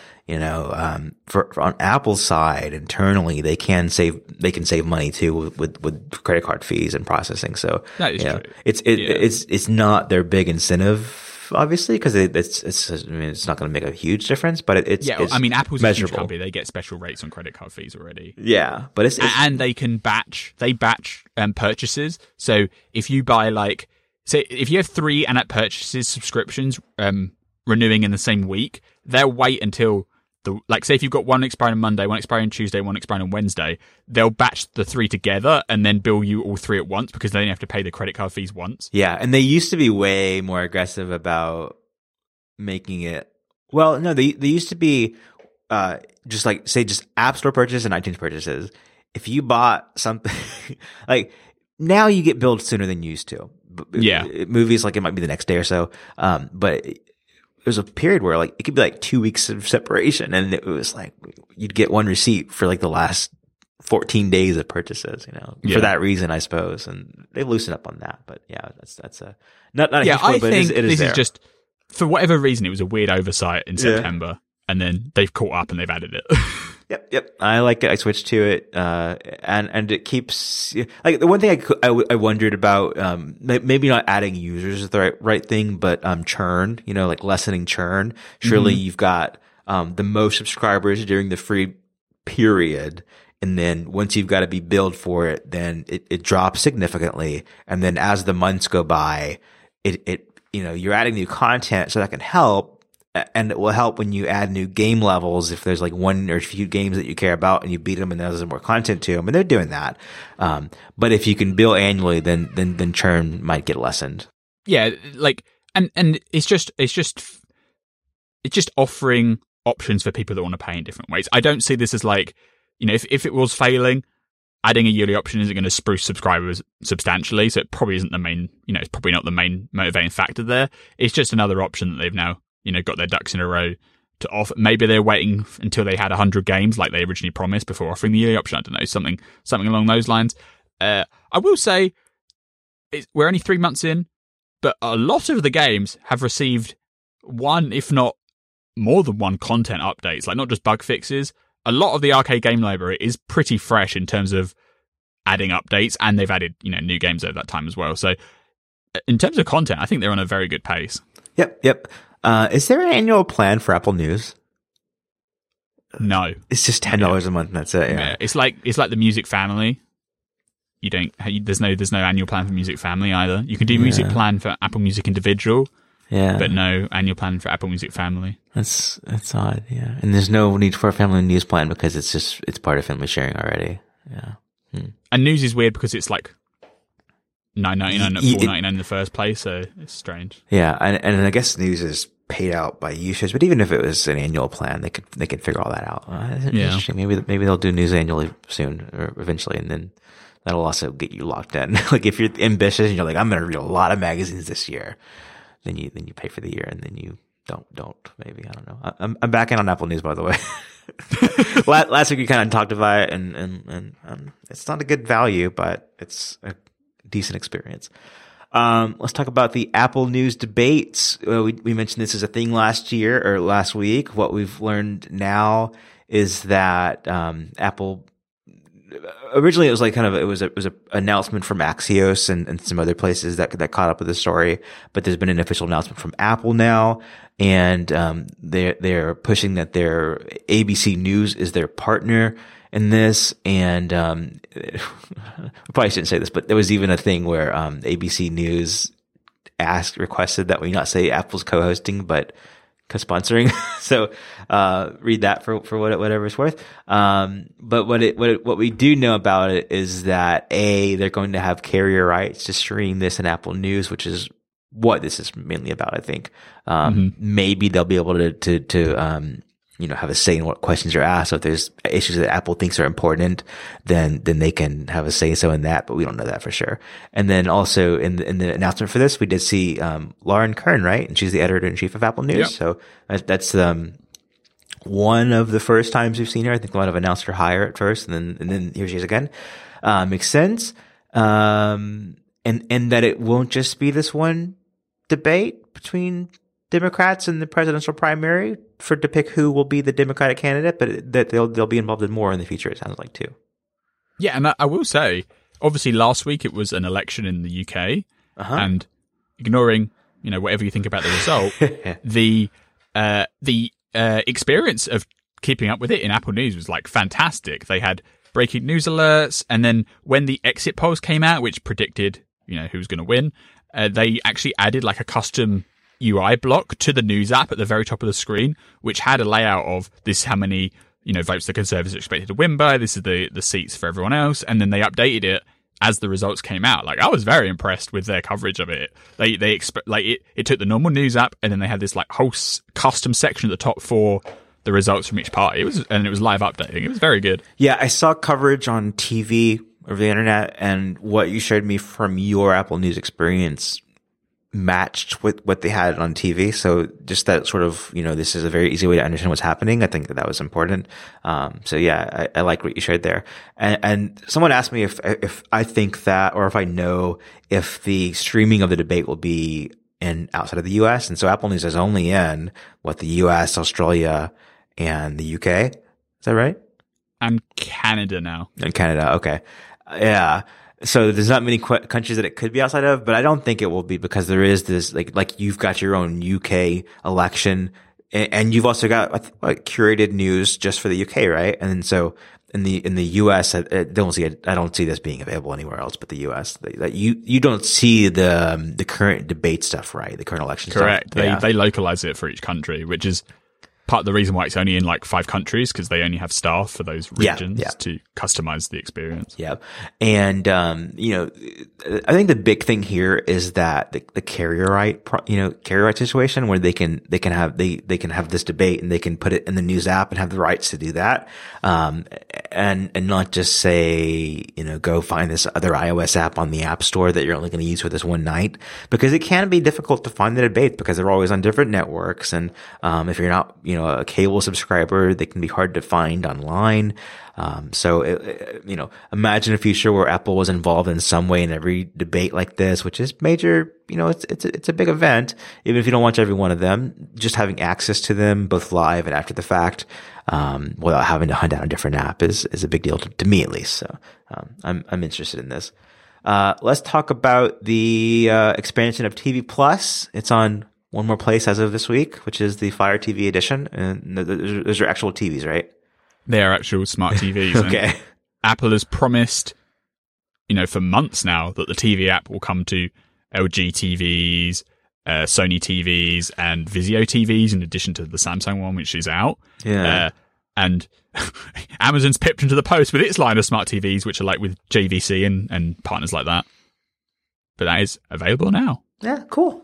for on Apple's side internally, they can save money too with credit card fees and processing. So that is true. It's not their big incentive. Obviously, because it's not going to make a huge difference, but it's Apple's measurable. A huge company; they get special rates on credit card fees already. Yeah, but it's and they can batch purchases. So if you buy if you have 3 in-app purchases subscriptions renewing in the same week, they'll wait until say if you've got one expiring on Monday, one expiring on Tuesday, one expiring on Wednesday, they'll batch the 3 together and then bill you all 3 at once because they only have to pay the credit card fees once. Yeah, and they used to be way more aggressive about making it. Well, no, they used to be just App Store purchases and iTunes purchases. If you bought something like now, you get billed sooner than you used to. Yeah, movies it might be the next day or so, but. There's a period where it could be 2 weeks of separation, and it was you'd get one receipt for the last 14 days of purchases, for that reason, I suppose. And they've loosened up on that, but yeah, that's not a huge point, but it is this is just, for whatever reason, it was a weird oversight in September, and then they've caught up and they've added it. Yep. I like it. I switched to it, and it keeps the one thing I wondered about, maybe not adding users is the right thing, but churn. Lessening churn. Surely you've got the most subscribers during the free period, and then once you've got to be billed for it, then it drops significantly, and then as the months go by, you're adding new content, so that can help. And it will help when you add new game levels. If there's one or a few games that you care about and you beat them and there's more content to them, and they're doing that. But if you can bill annually, then churn might get lessened. Yeah, and it's just offering options for people that want to pay in different ways. I don't see this as if it was failing, adding a yearly option isn't going to spruce subscribers substantially. So it probably isn't the main, it's probably not the main motivating factor there. It's just another option that they've now got their ducks in a row to offer. Maybe they're waiting until they had 100 games like they originally promised before offering the yearly option. I don't know, something along those lines. I will say we're only 3 months in, but a lot of the games have received one, if not more than one, content updates, not just bug fixes. A lot of the arcade game library is pretty fresh in terms of adding updates, and they've added new games over that time as well. So in terms of content, I think they're on a very good pace. Yep. Is there an annual plan for Apple News? No, it's just $10 a month, and that's it. Yeah. It's like the Music Family. There's no annual plan for Music Family either. You can do Music Plan for Apple Music Individual, but no annual plan for Apple Music Family. That's odd, yeah. And there's no need for a family news plan because it's part of family sharing already. Yeah. And news is weird because it's $9.99 at $4.99 in the first place, so it's strange. Yeah, and I guess news is paid out by usage, but even if it was an annual plan, they could figure all that out. Interesting. Maybe they'll do news annually soon or eventually, and then that'll also get you locked in. If you're ambitious and you're I'm going to read a lot of magazines this year, then you pay for the year, and then you don't maybe, I don't know. I'm back in on Apple News, by the way. Last week we kind of talked about it, and it's not a good value, but it's a decent experience. Let's talk about the Apple News debates. We mentioned this as a thing last week. What we've learned now is that Apple, originally it was it was an announcement from Axios and some other places that caught up with the story, but there's been an official announcement from Apple now, and they're pushing that their ABC News is their partner in this, and I probably shouldn't say this, but there was even a thing where ABC News requested that we not say Apple's co-hosting, but co-sponsoring. So, read that for whatever it's worth. But what we do know about it is that they're going to have carrier rights to stream this in Apple News, which is what this is mainly about, I think. Maybe they'll be able to have a say in what questions are asked. So if there's issues that Apple thinks are important, then they can have a say so in that, but we don't know that for sure. And then also in the announcement for this, we did see, Lauren Kern, right? And she's the editor-in-chief of Apple News. Yep. So that's, one of the first times we've seen her. I think they might have announced her hire at first, and then here she is again. Makes sense. And that it won't just be this one debate between Democrats in the presidential primary to pick who will be the Democratic candidate, but that they'll be involved in more in the future, it sounds like, too. Yeah, and I will say, obviously last week it was an election in the UK, and ignoring, whatever you think about the result, the experience of keeping up with it in Apple News was like fantastic. They had breaking news alerts, and then when the exit polls came out, which predicted, who was going to win, they actually added like a custom UI block to the news app at the very top of the screen, which had a layout of this is how many votes the Conservatives are expected to win by. This is the seats for everyone else, and then they updated it as the results came out. Like, I was very impressed with their coverage of it. It took the normal news app, and then they had this like whole custom section at the top for the results from each party. It was live updating. It was very good. Yeah, I saw coverage on TV over the internet, and what you showed me from your Apple News experience matched with what they had on TV. So just that sort of, this is a very easy way to understand what's happening. I think that was important. So yeah, I like what you shared there. And someone asked me if I think that, or if I know if the streaming of the debate will be outside of the US. And so Apple News is only in the US, Australia, and the UK. Is that right? And Canada now. And Canada. Okay. Yeah. So there's not many countries that it could be outside of, but I don't think it will be, because there is this, like you've got your own UK election, and you've also got curated news just for the UK, right? And so in the US, I don't see this being available anywhere else but the US. You don't see the current debate stuff, right? The current election Correct. stuff. Correct. They localize it for each country, which is part of the reason why it's only in like 5 countries, because they only have staff for those regions to customize the experience. Yeah. And, I think the big thing here is that the carrier right situation where they can have this debate, and they can put it in the news app and have the rights to do that. And not just say, go find this other iOS app on the App Store that you're only going to use for this one night, because it can be difficult to find the debate because they're always on different networks. And, if you're not, a cable subscriber, they can be hard to find online. So imagine a future where Apple was involved in some way in every debate like this, which is major. It's a big event. Even if you don't watch every one of them, just having access to them both live and after the fact, without having to hunt down a different app is a big deal to me, at least. So, I'm interested in this. Let's talk about the expansion of TV Plus. It's on one more place as of this week, which is the Fire TV edition. And those are actual TVs, right? They are actual smart TVs. Okay. Apple has promised, for months now, that the TV app will come to LG TVs, Sony TVs, and Vizio TVs, in addition to the Samsung one, which is out. Yeah. And Amazon's pipped into the post with its line of smart TVs, which are like with JVC and partners like that. But that is available now. Yeah, cool.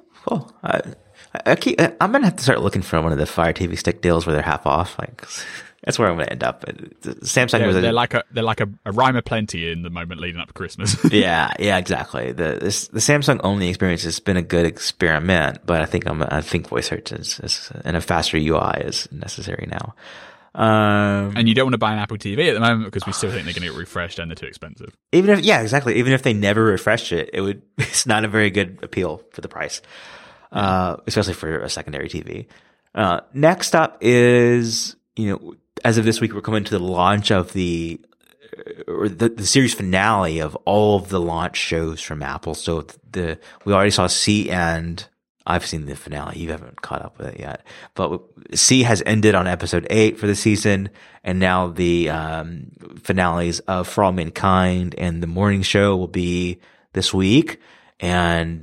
I'm gonna have to start looking for one of the Fire TV Stick deals where they're half off. That's where I'm gonna end up. Samsung they're like a rhyme of plenty in the moment leading up to Christmas. yeah, exactly. The Samsung only experience has been a good experiment, but I think voice search is and a faster UI is necessary now. And you don't want to buy an Apple TV at the moment because we still think they're going to get refreshed and they're too expensive. Even if they never refreshed it, it's not a very good appeal for the price. Especially for a secondary TV. Next up is, as of this week, we're coming to the launch of the series finale of all of the launch shows from Apple. So we already saw C, and I've seen the finale. You haven't caught up with it yet, but C has ended on episode 8 for the season. And now the, finales of For All Mankind and The Morning Show will be this week. And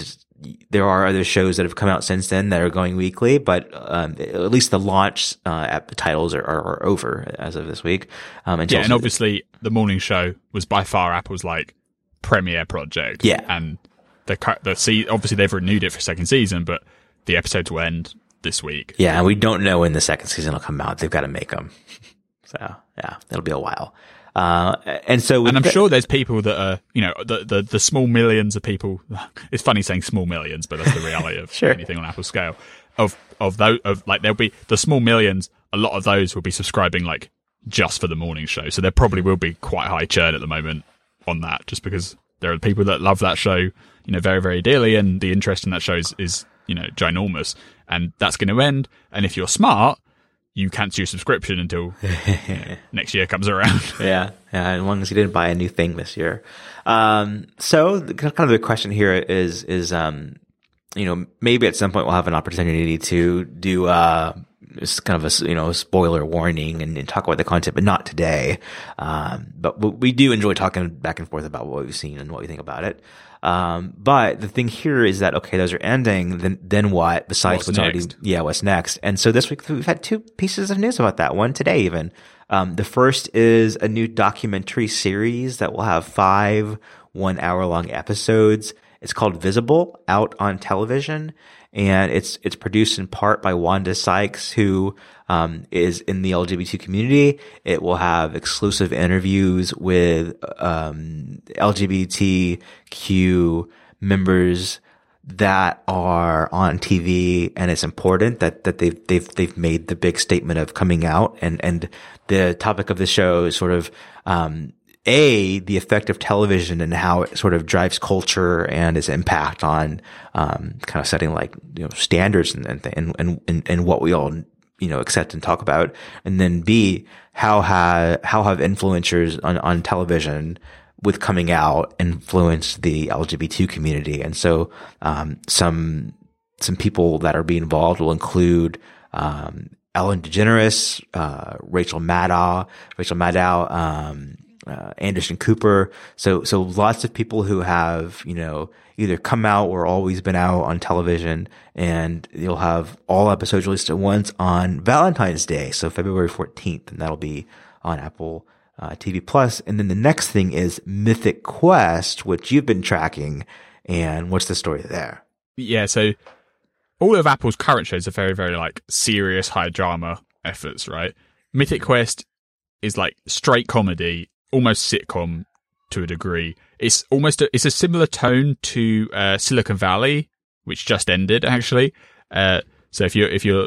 there are other shows that have come out since then that are going weekly, but at least the launch titles are over as of this week. And obviously the morning show was by far Apple's like premiere project. Yeah, and obviously they've renewed it for second season, but the episodes will end this week. Yeah, and we don't know when the second season will come out. They've got to make them, so yeah, it'll be a while. And I'm sure there's people that are, the small millions of people. It's funny saying small millions, but that's the reality of sure. anything on Apple scale. Of those, there'll be the small millions. A lot of those will be subscribing like just for the morning show. So there probably will be quite high churn at the moment on that, just because there are people that love that show, very, very dearly, and the interest in that show is ginormous, and that's going to end. And if you're smart, you cancel your subscription until next year comes around. Yeah, as long as you didn't buy a new thing this year. So kind of the question here is maybe at some point we'll have an opportunity to do just kind of a spoiler warning and talk about the content, but not today. But we do enjoy talking back and forth about what we've seen and what we think about it. But the thing here is that, okay, those are ending. Then what? Besides what's next? What's next? And so this week we've had two pieces of news about that. One today, even. The first is a new documentary series that will have 5 1-hour-long episodes. It's called Visible, out on television, and it's produced in part by Wanda Sykes, who is in the LGBT community. It will have exclusive interviews with LGBTQ members that are on TV, and it's important that they've made the big statement of coming out, and the topic of the show is sort of the effect of television and how it sort of drives culture and its impact on kind of setting like standards and what we all accept and talk about, and then B, how have influencers on television with coming out influenced the LGBT community. And so some people that are being involved will include Ellen DeGeneres, Rachel Maddow, Anderson Cooper. So lots of people who have, either come out or always been out on television, and you'll have all episodes released at once on Valentine's Day. So February 14th, and that'll be on Apple TV Plus. And then the next thing is Mythic Quest, which you've been tracking. And what's the story there? Yeah. So all of Apple's current shows are very, very like serious, high drama efforts, right? Mythic Quest is like straight comedy, almost sitcom to a degree. It's it's a similar tone to Silicon Valley, which just ended actually. So if you're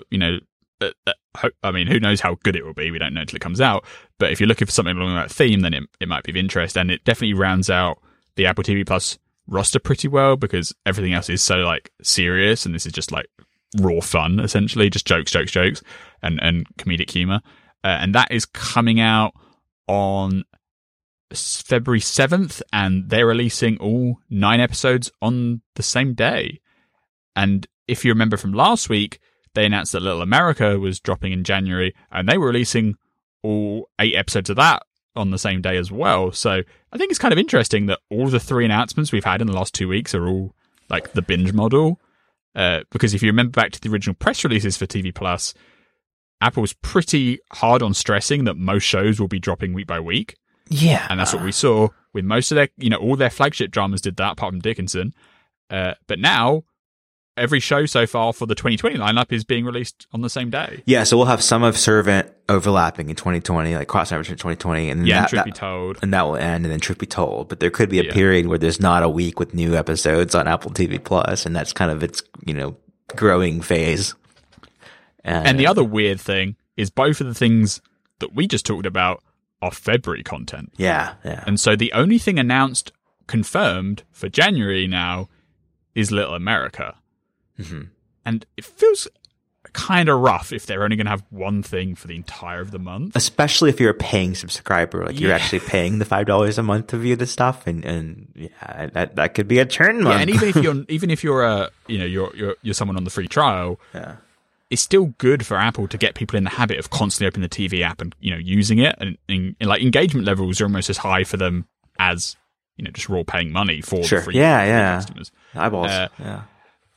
I mean, who knows how good it will be? We don't know until it comes out. But if you're looking for something along that theme, then it might be of interest, and it definitely rounds out the Apple TV Plus roster pretty well, because everything else is so like serious, and this is just like raw fun, essentially, just jokes, and comedic humor. And that is coming out on February 7th, and they're releasing all 9 episodes on the same day. And if you remember from last week, they announced that Little America was dropping in January, and they were releasing all 8 episodes of that on the same day as well. So I think it's kind of interesting that all the 3 announcements we've had in the last 2 weeks are all like the binge model. Because if you remember back to the original press releases for TV Plus, Apple was pretty hard on stressing that most shows will be dropping week by week. Yeah. And that's what we saw with most of their, all their flagship dramas did that, apart from Dickinson. But now, every show so far for the 2020 lineup is being released on the same day. Yeah, so we'll have some of Servant overlapping in 2020, like crossover in 2020, and then Truth Be Told, and that will end, and then Truth Be Told. But there could be a period where there's not a week with new episodes on Apple TV Plus, and that's kind of its growing phase. And the other weird thing is both of the things that we just talked about are February content. Yeah. And so the only thing announced, confirmed for January now is Little America. Mm-hmm. And it feels kind of rough if they're only going to have one thing for the entire of the month. Especially if you're a paying subscriber, like you're actually paying the $5 a month to view this stuff, and that could be a churn month. Yeah, and even if you're you're someone on the free trial, it's still good for Apple to get people in the habit of constantly opening the TV app and using it, and like engagement levels are almost as high for them as just raw paying money for free customers. Eyeballs.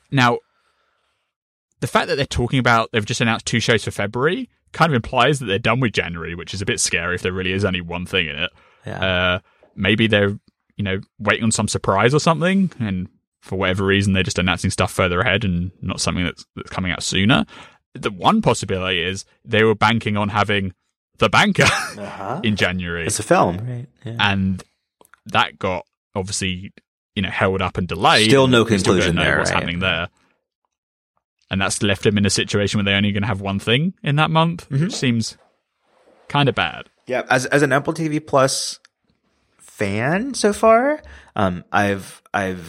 Now, the fact that they're talking about they've just announced 2 shows for February kind of implies that they're done with January, which is a bit scary if there really is only one thing in it. Yeah. Maybe they're, waiting on some surprise or something, and for whatever reason they're just announcing stuff further ahead and not something that's coming out sooner. The one possibility is they were banking on having The Banker in January. It's a film, right? Yeah. And that got obviously, held up and delayed. Still no We still conclusion don't know there, what's right? happening there. And that's left them in a situation where they're only going to have one thing in that month, which seems kind of bad. Yeah, as an Apple TV Plus fan so far, I've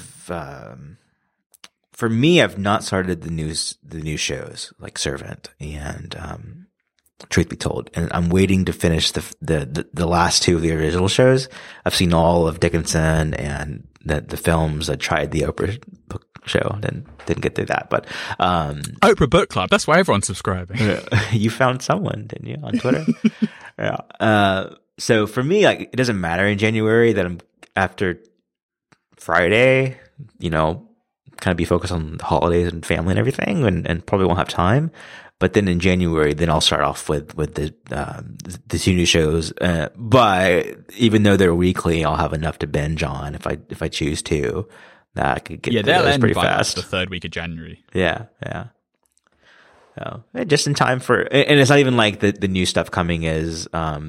for me, I've not started the new shows like Servant and Truth Be Told, and I'm waiting to finish the last 2 of the original shows. I've seen all of Dickinson and the films. I tried the Oprah book show, didn't get through that, but Oprah Book Club, that's why everyone's subscribing. you found someone, didn't you, on Twitter? Yeah. So for me, like, it doesn't matter in January that I'm after Friday, kind of be focused on the holidays and family and everything, and probably won't have time. But then in January, then I'll start off with the 2 new shows. But even though they're weekly, I'll have enough to binge on if I choose to. That I could get they'll those end pretty by fast. the 3rd week of January. Yeah. So, just in time for, and it's not even like the new stuff coming is,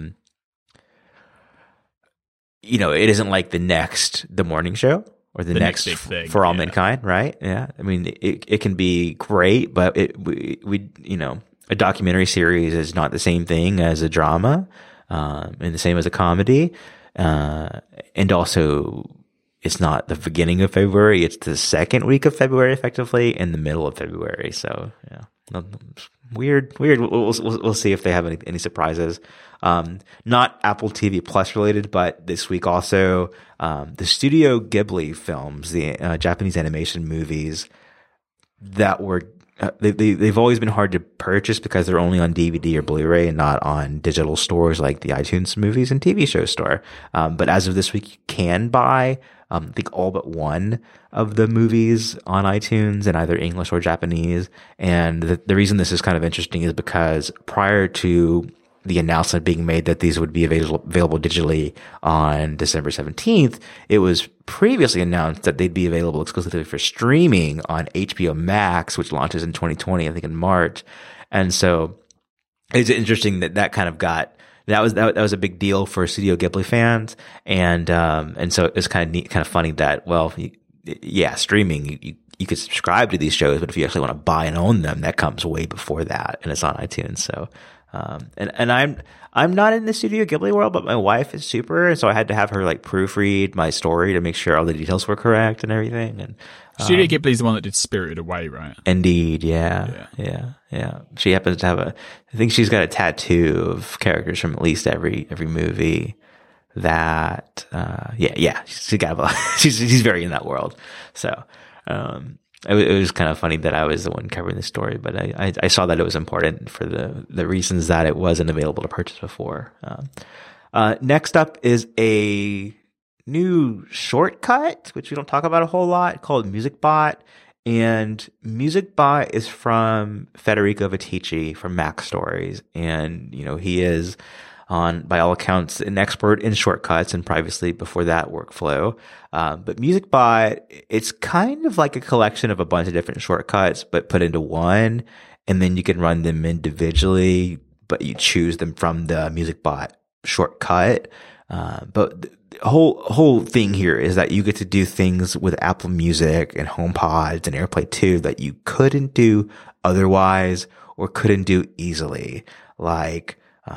it isn't like the morning show or the next big thing, For All Mankind, right? Yeah. I mean, it can be great, but we a documentary series is not the same thing as a drama, and the same as a comedy. And also, it's not the beginning of February. It's the 2nd week of February, effectively, in the middle of February. So, yeah, weird. We'll see if they have any surprises. Not Apple TV Plus related, but this week also, the Studio Ghibli films, the Japanese animation movies that were they've always been hard to purchase because they're only on DVD or Blu-ray and not on digital stores like the iTunes Movies and TV Show store. But as of this week, you can buy, I think, all but one of the movies on iTunes in either English or Japanese. And the reason this is kind of interesting is because prior to the announcement being made that these would be available digitally on December 17th, it was previously announced that they'd be available exclusively for streaming on HBO Max, which launches in 2020, I think in March. And so it's interesting that kind of got, that was a big deal for Studio Ghibli fans. And so it's kind of neat, kind of funny that, well, streaming, you could subscribe to these shows, but if you actually want to buy and own them, that comes way before that, and it's on iTunes. So, and I'm not in the Studio Ghibli world, but my wife is super, and so I had to have her like proofread my story to make sure all the details were correct and everything. And Studio Ghibli is the one that did Spirited Away, right? Indeed, yeah. She happens to have I think she's got a tattoo of characters from at least every movie. That, she got she's very in that world. So, it was kind of funny that I was the one covering the story, but I saw that it was important for the reasons that it wasn't available to purchase before. Next up is a new shortcut, which we don't talk about a whole lot, called MusicBot. And MusicBot is from Federico Viticci from Mac Stories. And, he is, by all accounts, an expert in shortcuts and previously before that workflow. But MusicBot, it's kind of like a collection of a bunch of different shortcuts, but put into one, and then you can run them individually, but you choose them from the MusicBot shortcut. But the whole thing here is that you get to do things with Apple Music and HomePods and AirPlay 2 that you couldn't do otherwise or couldn't do easily. Like,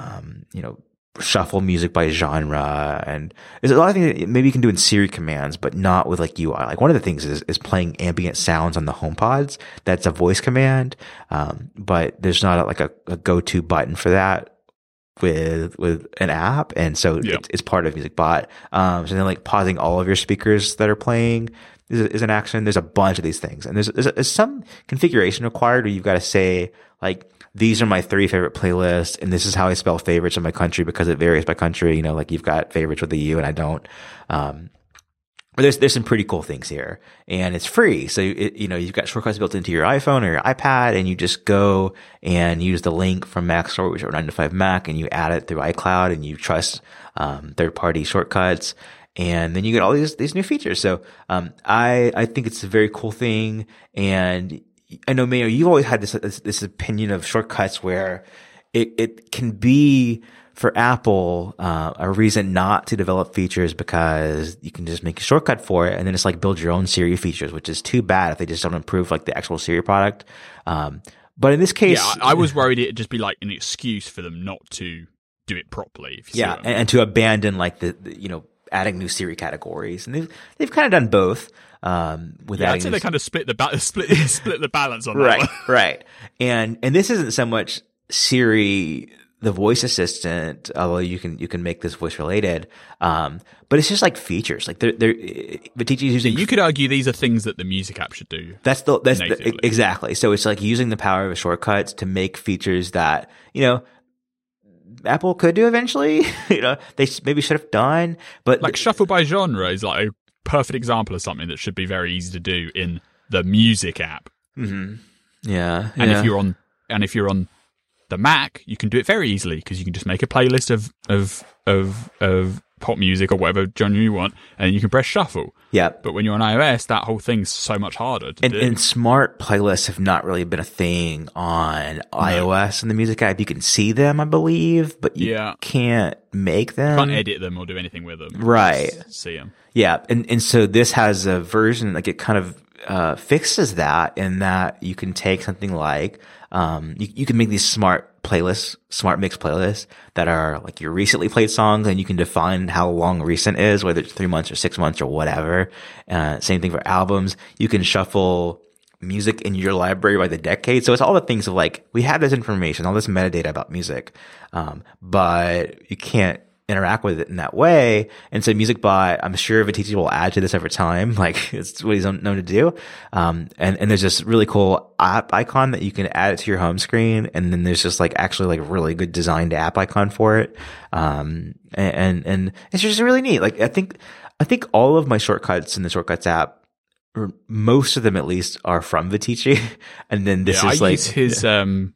shuffle music by genre, and there's a lot of things that maybe you can do in Siri commands, but not with like UI. Like one of the things is playing ambient sounds on the HomePods. That's a voice command, but there's not like a go-to button for that with an app, and so it's part of MusicBot. So then like pausing all of your speakers that are playing is an action. There's a bunch of these things, and there's some configuration required where you've got to say like, these are my 3 favorite playlists, and this is how I spell favorites in my country because it varies by country. Like you've got favorites with a U and I don't. But there's some pretty cool things here, and it's free. So you've got shortcuts built into your iPhone or your iPad, and you just go and use the link from Mac Store, which is 9to5Mac, and you add it through iCloud, and you trust third party shortcuts, and then you get all these new features. So I think it's a very cool thing, and I know, Mayo, you've always had this opinion of shortcuts where it can be, for Apple, a reason not to develop features because you can just make a shortcut for it, and then it's like build your own Siri features, which is too bad if they just don't improve like the actual Siri product. But in this case, I was worried it'd just be like an excuse for them not to do it properly. If you see what I mean. And to abandon like the adding new Siri categories, and they've kind of done both. I'd say they kind of split the balance on that. Right, one. right. And this isn't so much Siri, the voice assistant, although you can make this voice related. But it's just like features. Like Vitici's using. You could argue these are things that the music app should do. That's exactly. So it's like using the power of shortcuts to make features that, Apple could do eventually. They maybe should have done, but like shuffle by genre is like a perfect example of something that should be very easy to do in the music app. Mm-hmm. Yeah. And if you're on the Mac, you can do it very easily because you can just make a playlist of pop music or whatever genre you want, and you can press shuffle. Yeah. But when you're on iOS, that whole thing's so much harder to do. And smart playlists have not really been a thing on iOS and the music app. You can see them, I believe, but you can't make them. You can't edit them or do anything with them. Right. Just see them. Yeah. And so this has a version, like it kind of fixes that, in that you can take something like, you can make these smart playlists, smart mix playlists that are like your recently played songs, and you can define how long recent is, whether it's 3 months or 6 months or whatever. Same thing for albums. You can shuffle music in your library by the decade. So it's all the things of like, we have this information, all this metadata about music, but you can't interact with it in that way. And so MusicBot, I'm sure Viticci will add to this over time. Like, it's what he's known to do. And there's this really cool app icon that you can add it to your home screen. And then there's just like actually like really good designed app icon for it. And it's just really neat. Like, I think all of my shortcuts in the Shortcuts app, or most of them at least, are from Viticci. And then this is I like use his,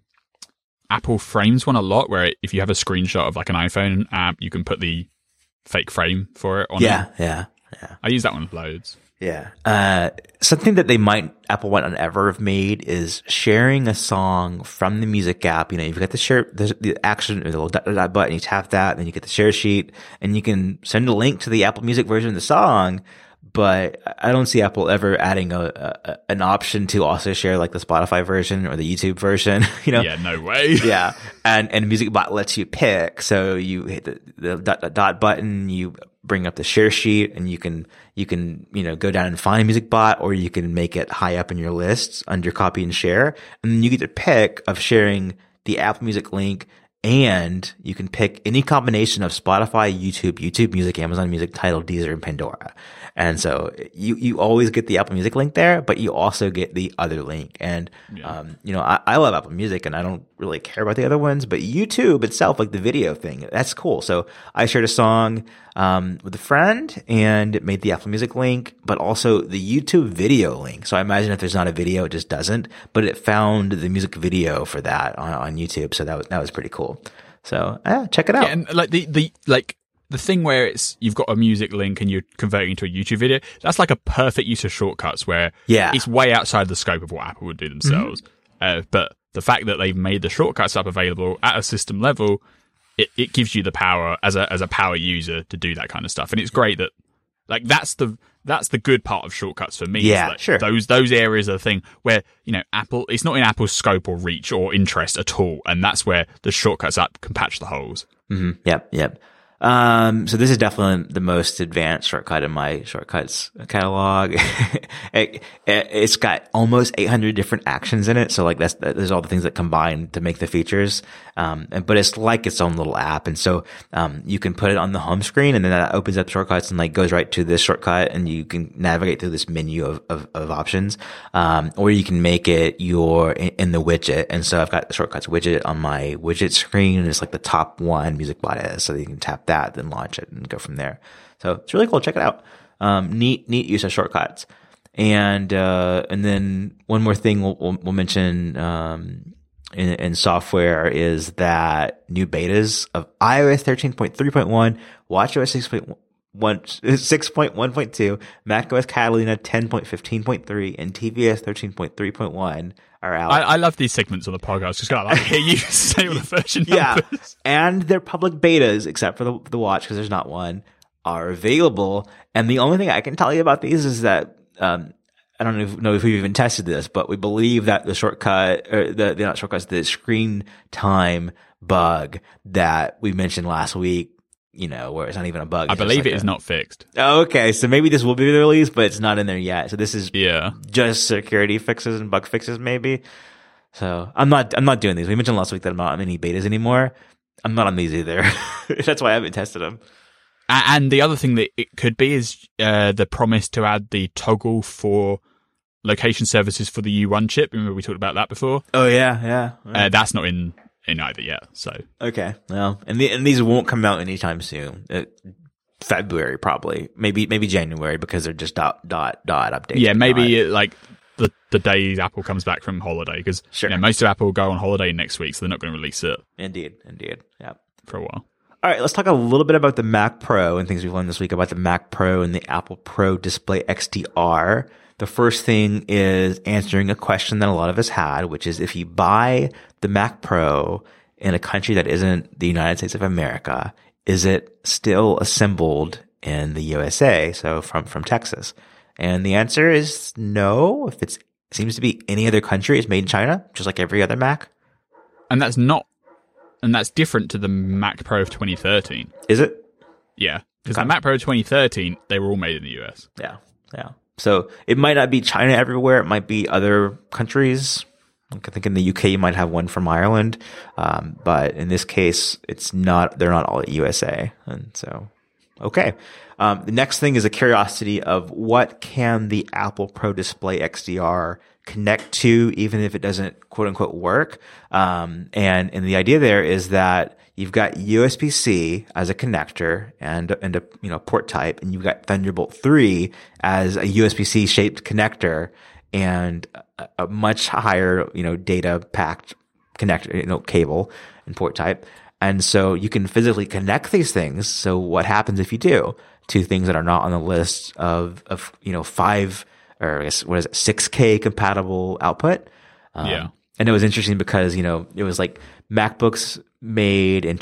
Apple Frames one a lot, where if you have a screenshot of like an iPhone app, you can put the fake frame for it on it. Yeah. I use that one loads. Yeah. Something that Apple might not ever have made is sharing a song from the music app. You've got the action, the little dot button, you tap that, then you get the share sheet, and you can send a link to the Apple Music version of the song. But I don't see Apple ever adding an option to also share like the Spotify version or the YouTube version. Yeah, no way. Yeah, and MusicBot lets you pick. So you hit the dot button, you bring up the share sheet, and you can go down and find MusicBot, or you can make it high up in your lists under Copy and Share, and then you get to pick of sharing the Apple Music link. And you can pick any combination of Spotify, YouTube Music, Amazon Music, Tidal, Deezer, and Pandora. And so you always get the Apple Music link there, but you also get the other link. And, I love Apple Music and I don't really care about the other ones, but YouTube itself, like the video thing, that's cool. So I shared a song, with a friend and it made the Apple Music link, but also the YouTube video link. So I imagine if there's not a video, it just doesn't, but it found the music video for that on YouTube. So that was pretty cool. So check it out. Yeah, and like the thing where you've got a music link and you're converting to a YouTube video, that's like a perfect use of shortcuts where it's way outside the scope of what Apple would do themselves. Mm-hmm. But the fact that they've made the shortcuts app available at a system level, it gives you the power as a power user to do that kind of stuff. And it's great that like that's the good part of shortcuts for me. Yeah, sure. Those areas are the thing where, Apple, it's not in Apple's scope or reach or interest at all. And that's where the shortcuts app can patch the holes. Mm-hmm. Yep. So this is definitely the most advanced shortcut in my shortcuts catalog. It's got almost 800 different actions in it. So like there's all the things that combine to make the features. But it's like its own little app. And so, you can put it on the home screen and then that opens up shortcuts and like goes right to this shortcut and you can navigate through this menu of options. Or you can make it in the widget. And so I've got the shortcuts widget on my widget screen and it's like the top one MusicBot is. So you can tap that, then launch it and go from there. So it's really cool. Check it out. Neat use of shortcuts. And then one more thing we'll mention, in software is that new betas of iOS 13.3.1, watchOS 6.1.2, macOS Catalina 10.15.3, and tvOS 13.3.1 are out. I love these segments on the podcast because I like to hear you say all the version numbers. Yeah, and their public betas, except for the watch, because there's not one, are available. And the only thing I can tell you about these is that I don't know if we've even tested this, but we believe that the shortcut, or the screen time bug that we mentioned last week, where it's not even a bug. I believe it is not fixed. Oh, okay. So maybe this will be released, but it's not in there yet. So this is Yeah. just security fixes and bug fixes, maybe. So I'm not doing these. We mentioned last week that I'm not on any betas anymore. I'm not on these either. That's why I haven't tested them. And the other thing that it could be is the promise to add the toggle for location services for the U1 chip. Remember we talked about that before? Oh, yeah. That's not in either yet. So okay, well, and these won't come out anytime soon. February probably, maybe January, because they're just dot updates. Yeah, maybe like the day Apple comes back from holiday, because most of Apple go on holiday next week, so they're not going to release it. Indeed, yeah, for a while. All right, let's talk a little bit about the Mac Pro and things we've learned this week about the Mac Pro and the Apple Pro Display XDR. The first thing is answering a question that a lot of us had, which is if you buy the Mac Pro in a country that isn't the United States of America, is it still assembled in the USA? So from Texas. And the answer is no. If it seems to be any other country, it's made in China, just like every other Mac. And that's different to the Mac Pro of 2013. Is it? Yeah. Because the Mac Pro 2013, they were all made in the US. Yeah. So it might not be China everywhere. It might be other countries. I think in the UK you might have one from Ireland. But in this case, they're not all at USA. And so, okay. The next thing is a curiosity of what can the Apple Pro Display XDR connect to, even if it doesn't quote unquote work. And the idea there is that you've got USB-C as a connector and a port type, and you've got Thunderbolt 3 as a USB-C shaped connector and a much higher, data packed connector, cable and port type. And so you can physically connect these things. So what happens if you do to things that are not on the list of 5 or I guess 6K compatible output? Yeah. And it was interesting because, it was like MacBooks made in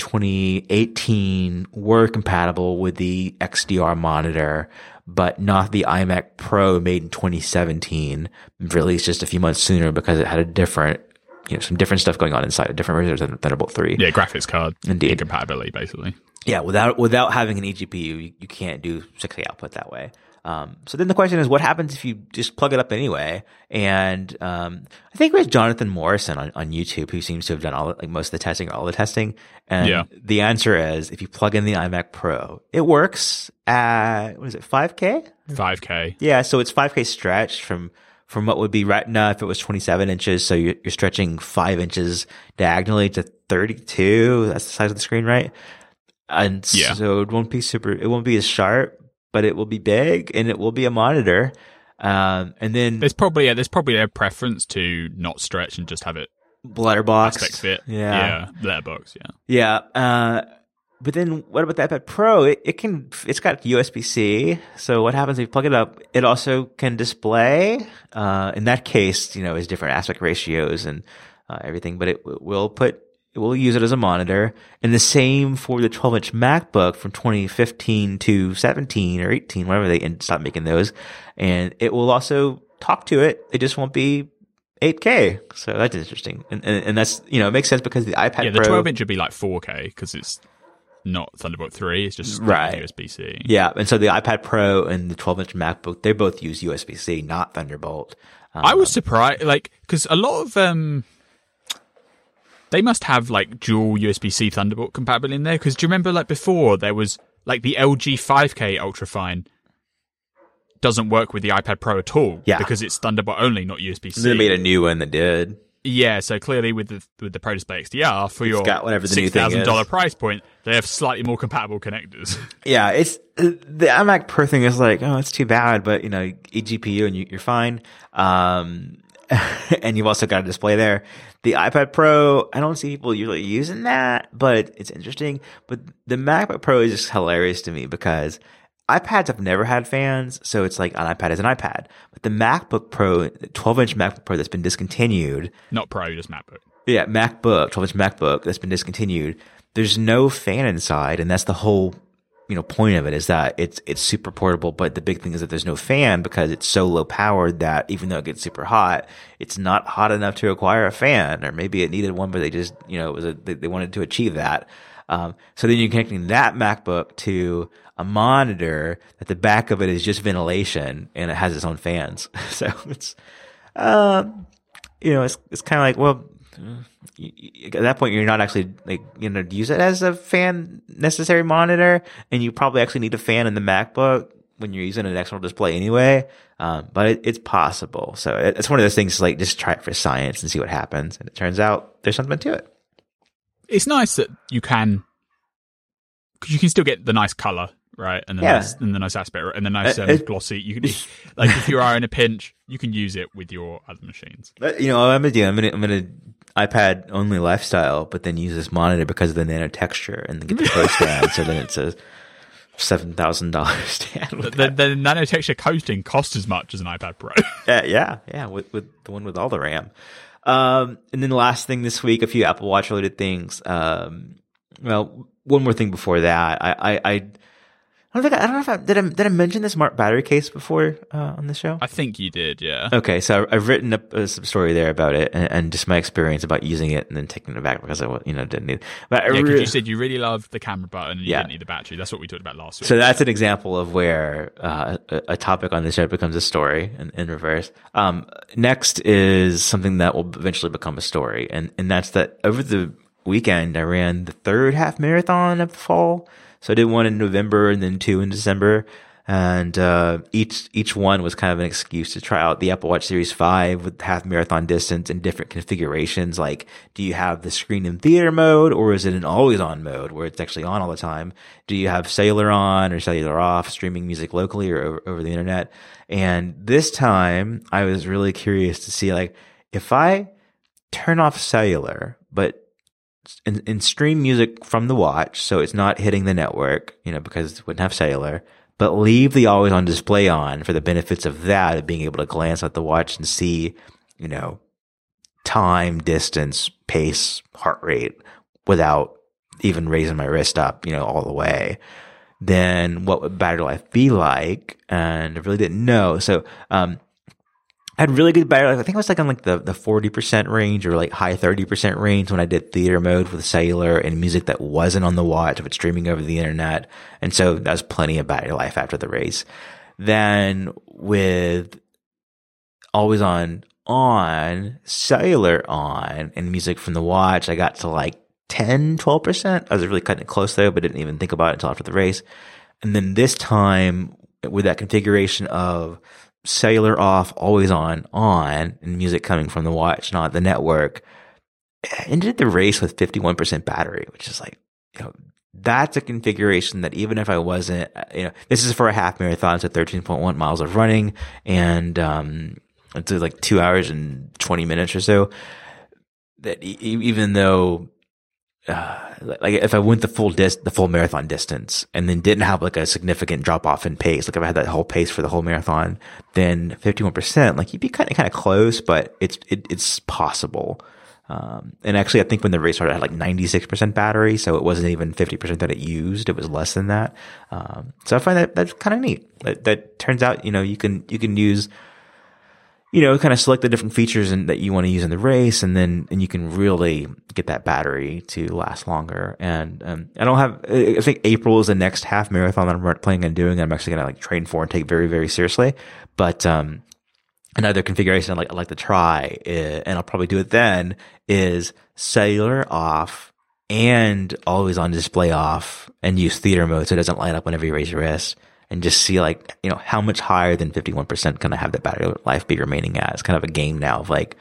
2018 were compatible with the XDR monitor, but not the iMac Pro made in 2017, released just a few months sooner because it had a different, some different stuff going on inside, a different version of Thunderbolt 3. Yeah, graphics card. Indeed. Incompatibility, basically. Yeah, without having an eGPU, you can't do 6K output that way. So then the question is, what happens if you just plug it up anyway? And I think it was Jonathan Morrison on YouTube who seems to have done most of the testing or all the testing. And the answer is, if you plug in the iMac Pro, it works at, 5K? 5K. Yeah, so it's 5K stretched from what would be Retina if it was 27 inches. So you're stretching 5 inches diagonally to 32. That's the size of the screen, right? And so it won't be as sharp, but it will be big and it will be a monitor. And then there's probably a preference to not stretch and just have it letterbox aspect fit. Yeah, letterbox. Yeah. But then what about the iPad Pro? It's got USB-C. So what happens if you plug it up? It also can display. In that case, is different aspect ratios and everything, but it will use it as a monitor. And the same for the 12-inch MacBook from 2015 to 17 or 18, whenever they stopped making those. And it will also talk to it. It just won't be 8K. So that's interesting. And that's, it makes sense because the iPad Pro. Yeah, the 12-inch would be like 4K because it's not Thunderbolt 3. It's just USB-C. Yeah. And so the iPad Pro and the 12-inch MacBook, they both use USB-C, not Thunderbolt. I was surprised, because a lot of, they must have dual USB-C Thunderbolt compatibility in there. Because do you remember before there was the LG 5K Ultrafine doesn't work with the iPad Pro at all. Yeah. Because it's Thunderbolt only, not USB-C. They made a new one that did. Yeah, so clearly with the Pro Display XDR for your got whatever the new thing is. $6,000 price point, they have slightly more compatible connectors. Yeah, it's the iMac Pro thing is like, oh, it's too bad, but eGPU and you're fine. And you've also got a display there. The iPad Pro, I don't see people usually using that, but it's interesting. But the MacBook Pro is just hilarious to me because iPads have never had fans, so it's like an iPad is an iPad. But the MacBook Pro, 12-inch MacBook Pro that's been discontinued. Not Pro, just MacBook. Yeah, MacBook, 12-inch MacBook that's been discontinued. There's no fan inside, and that's the whole point of it is that it's super portable, but the big thing is that there's no fan because it's so low powered that even though it gets super hot, it's not hot enough to require a fan, or maybe it needed one, but they just, they wanted to achieve that. So then you're connecting that MacBook to a monitor that the back of it is just ventilation and it has its own fans. So it's, it's kind of like, well, at that point, you're not actually use it as a fan necessary monitor, and you probably actually need a fan in the MacBook when you're using an external display anyway. But it's possible. So it's one of those things like just try it for science and see what happens. And it turns out there's something to it. It's nice that you can still get the nice color, right? And the nice aspect, and the nice glossy. You can like if you are in a pinch, you can use it with your other machines. I'm gonna iPad only lifestyle, but then use this monitor because of the nano texture and get the Pro stand. So then it's a $7,000 stand. The nano texture coating costs as much as an iPad Pro. Yeah, with the one with all the RAM. And then the last thing this week, a few Apple Watch related things. Well, one more thing before that. I don't know if did I mention the smart battery case before on the show? I think you did, yeah. Okay, so I've written some story there about it and just my experience about using it and then taking it back because I didn't need it. But because you said you really loved the camera button and you didn't need the battery. That's what we talked about last week. So that's an example of where a topic on the show becomes a story in reverse. Next is something that will eventually become a story, and that's that over the weekend I ran the third half marathon of the fall. So I did one in November and then 2 in December. And each one was kind of an excuse to try out the Apple Watch Series 5 with half marathon distance in different configurations. Like, do you have the screen in theater mode, or is it an always on mode where it's actually on all the time? Do you have cellular on or cellular off, streaming music locally or over the internet? And this time I was really curious to see, like, if I turn off cellular, but and stream music from the watch, so it's not hitting the network, because it wouldn't have cellular, but leave the always on display on for the benefits of that, of being able to glance at the watch and see, time, distance, pace, heart rate without even raising my wrist up, all the way. Then what would battery life be like? And I really didn't know. So, I had really good battery life. I think it was like on like the 40% range or like high 30% range when I did theater mode with cellular and music that wasn't on the watch, if it's streaming over the internet. And so that was plenty of battery life after the race. Then with always on, cellular on, and music from the watch, I got to like 10, 12%. I was really cutting it close though, but didn't even think about it until after the race. And then this time with that configuration of cellular off, always on, and music coming from the watch, not the network, ended the race with 51% battery, which is like, that's a configuration that even if I wasn't, this is for a half marathon, so 13.1 miles of running, and it's like 2 hours and 20 minutes or so, that even though like if I went the full marathon distance and then didn't have like a significant drop off in pace, like if I had that whole pace for the whole marathon, then 51%, like you'd be kind of close, but it's possible. And actually I think when the race started I had like 96% battery, so it wasn't even 50% that it used, it was less than that. So I find that's kind of neat. That turns out, you can use, kind of select the different features that you want to use in the race, and you can really get that battery to last longer. And I think April is the next half marathon that I'm planning on doing. I'm actually going to train for and take very, very seriously. But another configuration I'd like to try, and I'll probably do it then, is cellular off and always on display off, and use theater mode so it doesn't light up whenever you raise your wrist. And just see how much higher than 51% can I have that battery life be remaining at? It's kind of a game now of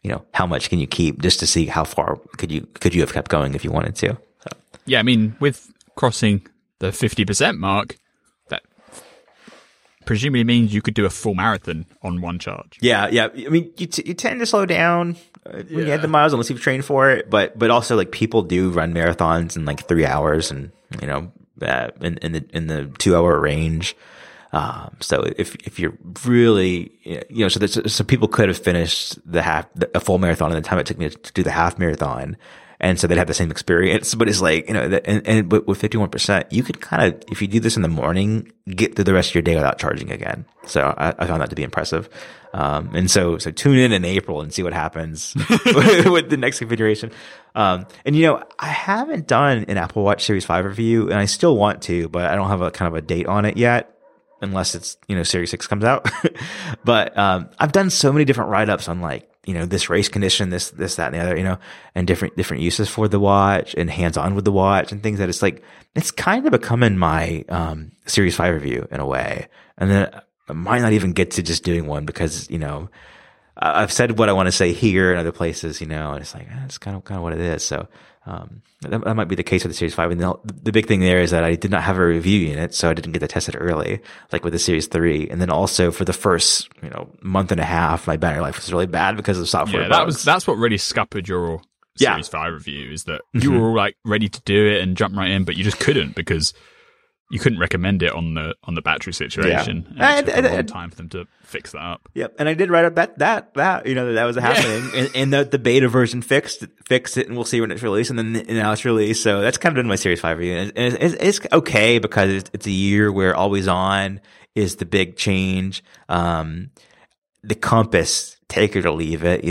how much can you keep, just to see how far could you have kept going if you wanted to. So. Yeah, I mean, with crossing the 50% mark, that presumably means you could do a full marathon on one charge. Yeah. I mean, you tend to slow down when you hit the miles unless you've trained for it, but also like people do run marathons in like 3 hours and in the 2 hour range. So if you're really, so people could have finished a full marathon in the time it took me to do the half marathon. And so they'd have the same experience, but it's like, but with 51%, you could kind of, if you do this in the morning, get through the rest of your day without charging again. So I found that to be impressive. And so tune in April and see what happens with the next configuration. And I haven't done an Apple Watch Series 5 review, and I still want to, but I don't have a kind of a date on it yet. Unless it's, Series 6 comes out. But, I've done so many different write-ups on like, this race condition, this, that, and the other, and different uses for the watch and hands-on with the watch and things that it's kind of becoming my, Series 5 review in a way. And then I might not even get to just doing one because, I've said what I want to say here and other places, and it's like, it's kind of what it is. So, that might be the case with the Series 5. And the big thing there is that I did not have a review unit, so I didn't get to test it early, like with the Series 3. And then also for the first, month and a half, my battery life was really bad because of software bugs. That's what really scuppered your Series 5 review, is that you were all like ready to do it and jump right in, but you just couldn't because you couldn't recommend it on the battery situation. Yeah. And it took a long time for them to fix that up. Yep. And I did write up that that was happening. And the beta version fixed it, and we'll see when it's released, and then now it's released. So that's kind of been my Series 5 review. And it's okay because it's a year where always on is the big change. The compass, take it or leave it,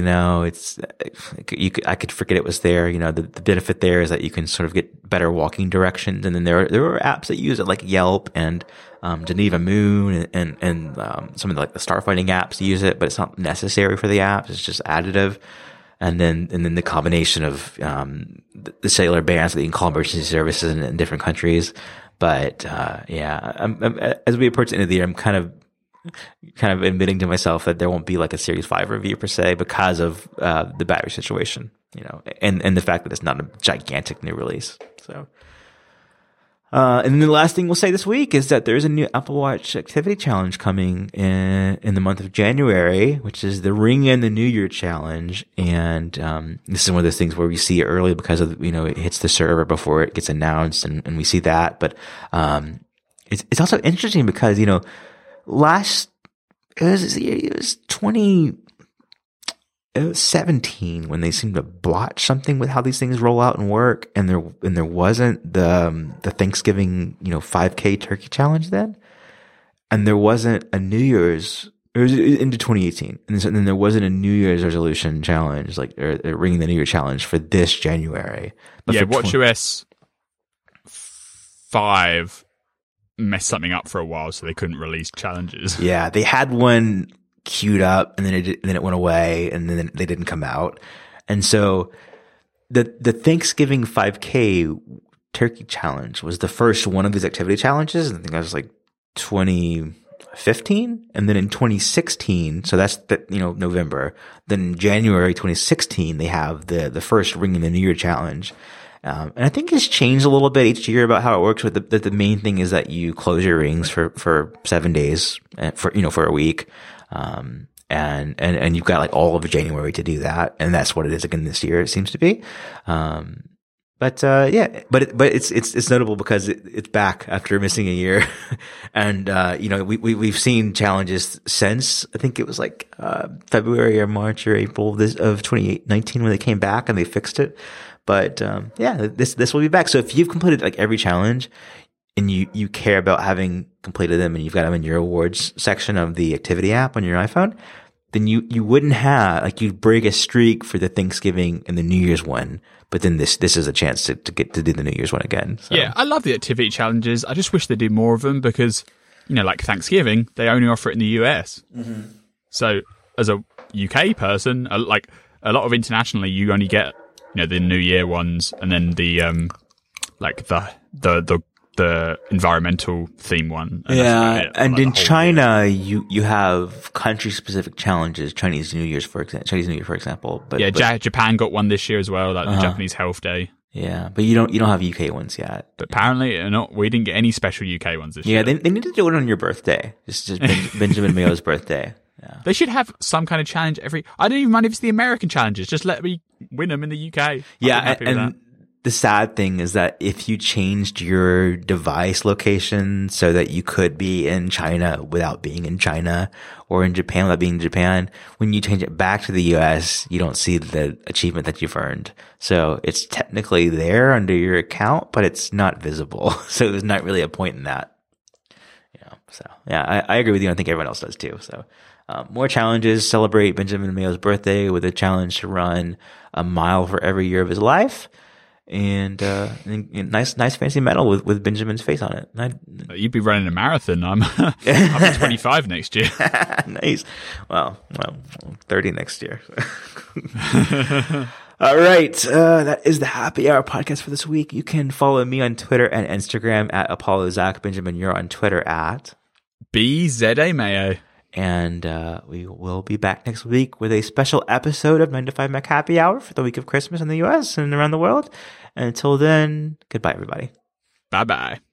I could forget it was there. The benefit there is that you can sort of get better walking directions. And then there are apps that use it, like Yelp and Geneva Moon and some of the starfighting apps use it, but it's not necessary for the apps. It's just additive. And then the combination of the cellular bands that you can call emergency services in different countries. But as we approach the end of the year, I'm kind of admitting to myself that there won't be like a Series 5 review per se because of the battery situation, and the fact that it's not a gigantic new release. So, and then the last thing we'll say this week is that there's a new Apple Watch activity challenge coming in the month of January, which is the Ring in the New Year challenge. And this is one of those things where we see it early because of it hits the server before it gets announced, and we see that. But it's also interesting because it was 2017 when they seemed to botch something with how these things roll out and work, and there wasn't the Thanksgiving 5K turkey challenge then, and there wasn't a New Year's. It was into 2018, and then there wasn't a New Year's resolution challenge, like or ringing the New Year challenge for this January. But WatchOS 5 messed something up for a while, so they couldn't release challenges. Yeah, they had one queued up, and then it went away, and then they didn't come out. And so the Thanksgiving 5K turkey challenge was the first one of these activity challenges. I think that was like 2015, and then in 2016, so that's November. Then in January 2016, they have the first Ring in the New Year challenge. And I think it's changed a little bit each year about how it works. But the main thing is that you close your rings for 7 days, for a week, and you've got like all of January to do that, and that's what it is again this year. It seems to be, but it's notable because it's back after missing a year, and we've seen challenges since. I think it was like February or March or April of 2019 when they came back and they fixed it. But this will be back. So if you've completed like every challenge and you care about having completed them and you've got them in your awards section of the activity app on your iPhone, then you wouldn't have you'd break a streak for the Thanksgiving and the New Year's one. But then this is a chance to get to do the New Year's one again. So. Yeah, I love the activity challenges. I just wish they did more of them because like Thanksgiving, they only offer it in the US. Mm-hmm. So as a UK person, like a lot of internationally, you only get the New Year ones, and then the the environmental theme one. And yeah, and in China, you have country specific challenges. Chinese New Year, for example. But Japan got one this year as well, like the Japanese Health Day. Yeah, but you don't have UK ones yet. But apparently, we didn't get any special UK ones this year. Yeah, they need to do it on your birthday. Just Benjamin Mayo's birthday. Yeah. They should have some kind of challenge I don't even mind if it's the American challenges. Just let me win them in the UK. Yeah, and the sad thing is that if you changed your device location so that you could be in China without being in China, or in Japan without being in Japan, when you change it back to the US, you don't see the achievement that you've earned. So it's technically there under your account, but it's not visible. So there's not really a point in that. Yeah. So yeah, I agree with you. I think everyone else does too. So more challenges. Celebrate Benjamin Mayo's birthday with a challenge to run a mile for every year of his life. And nice fancy medal with Benjamin's face on it. You'd be running a marathon. I'm 25 next year. Nice. Well, 30 next year. All right. That is the Happy Hour podcast for this week. You can follow me on Twitter and Instagram at Apollo Zach. Benjamin, you're on Twitter at BZA Mayo. And we will be back next week with a special episode of 9 to 5 Mac Happy Hour for the week of Christmas in the US and around the world. And until then, goodbye, everybody. Bye-bye.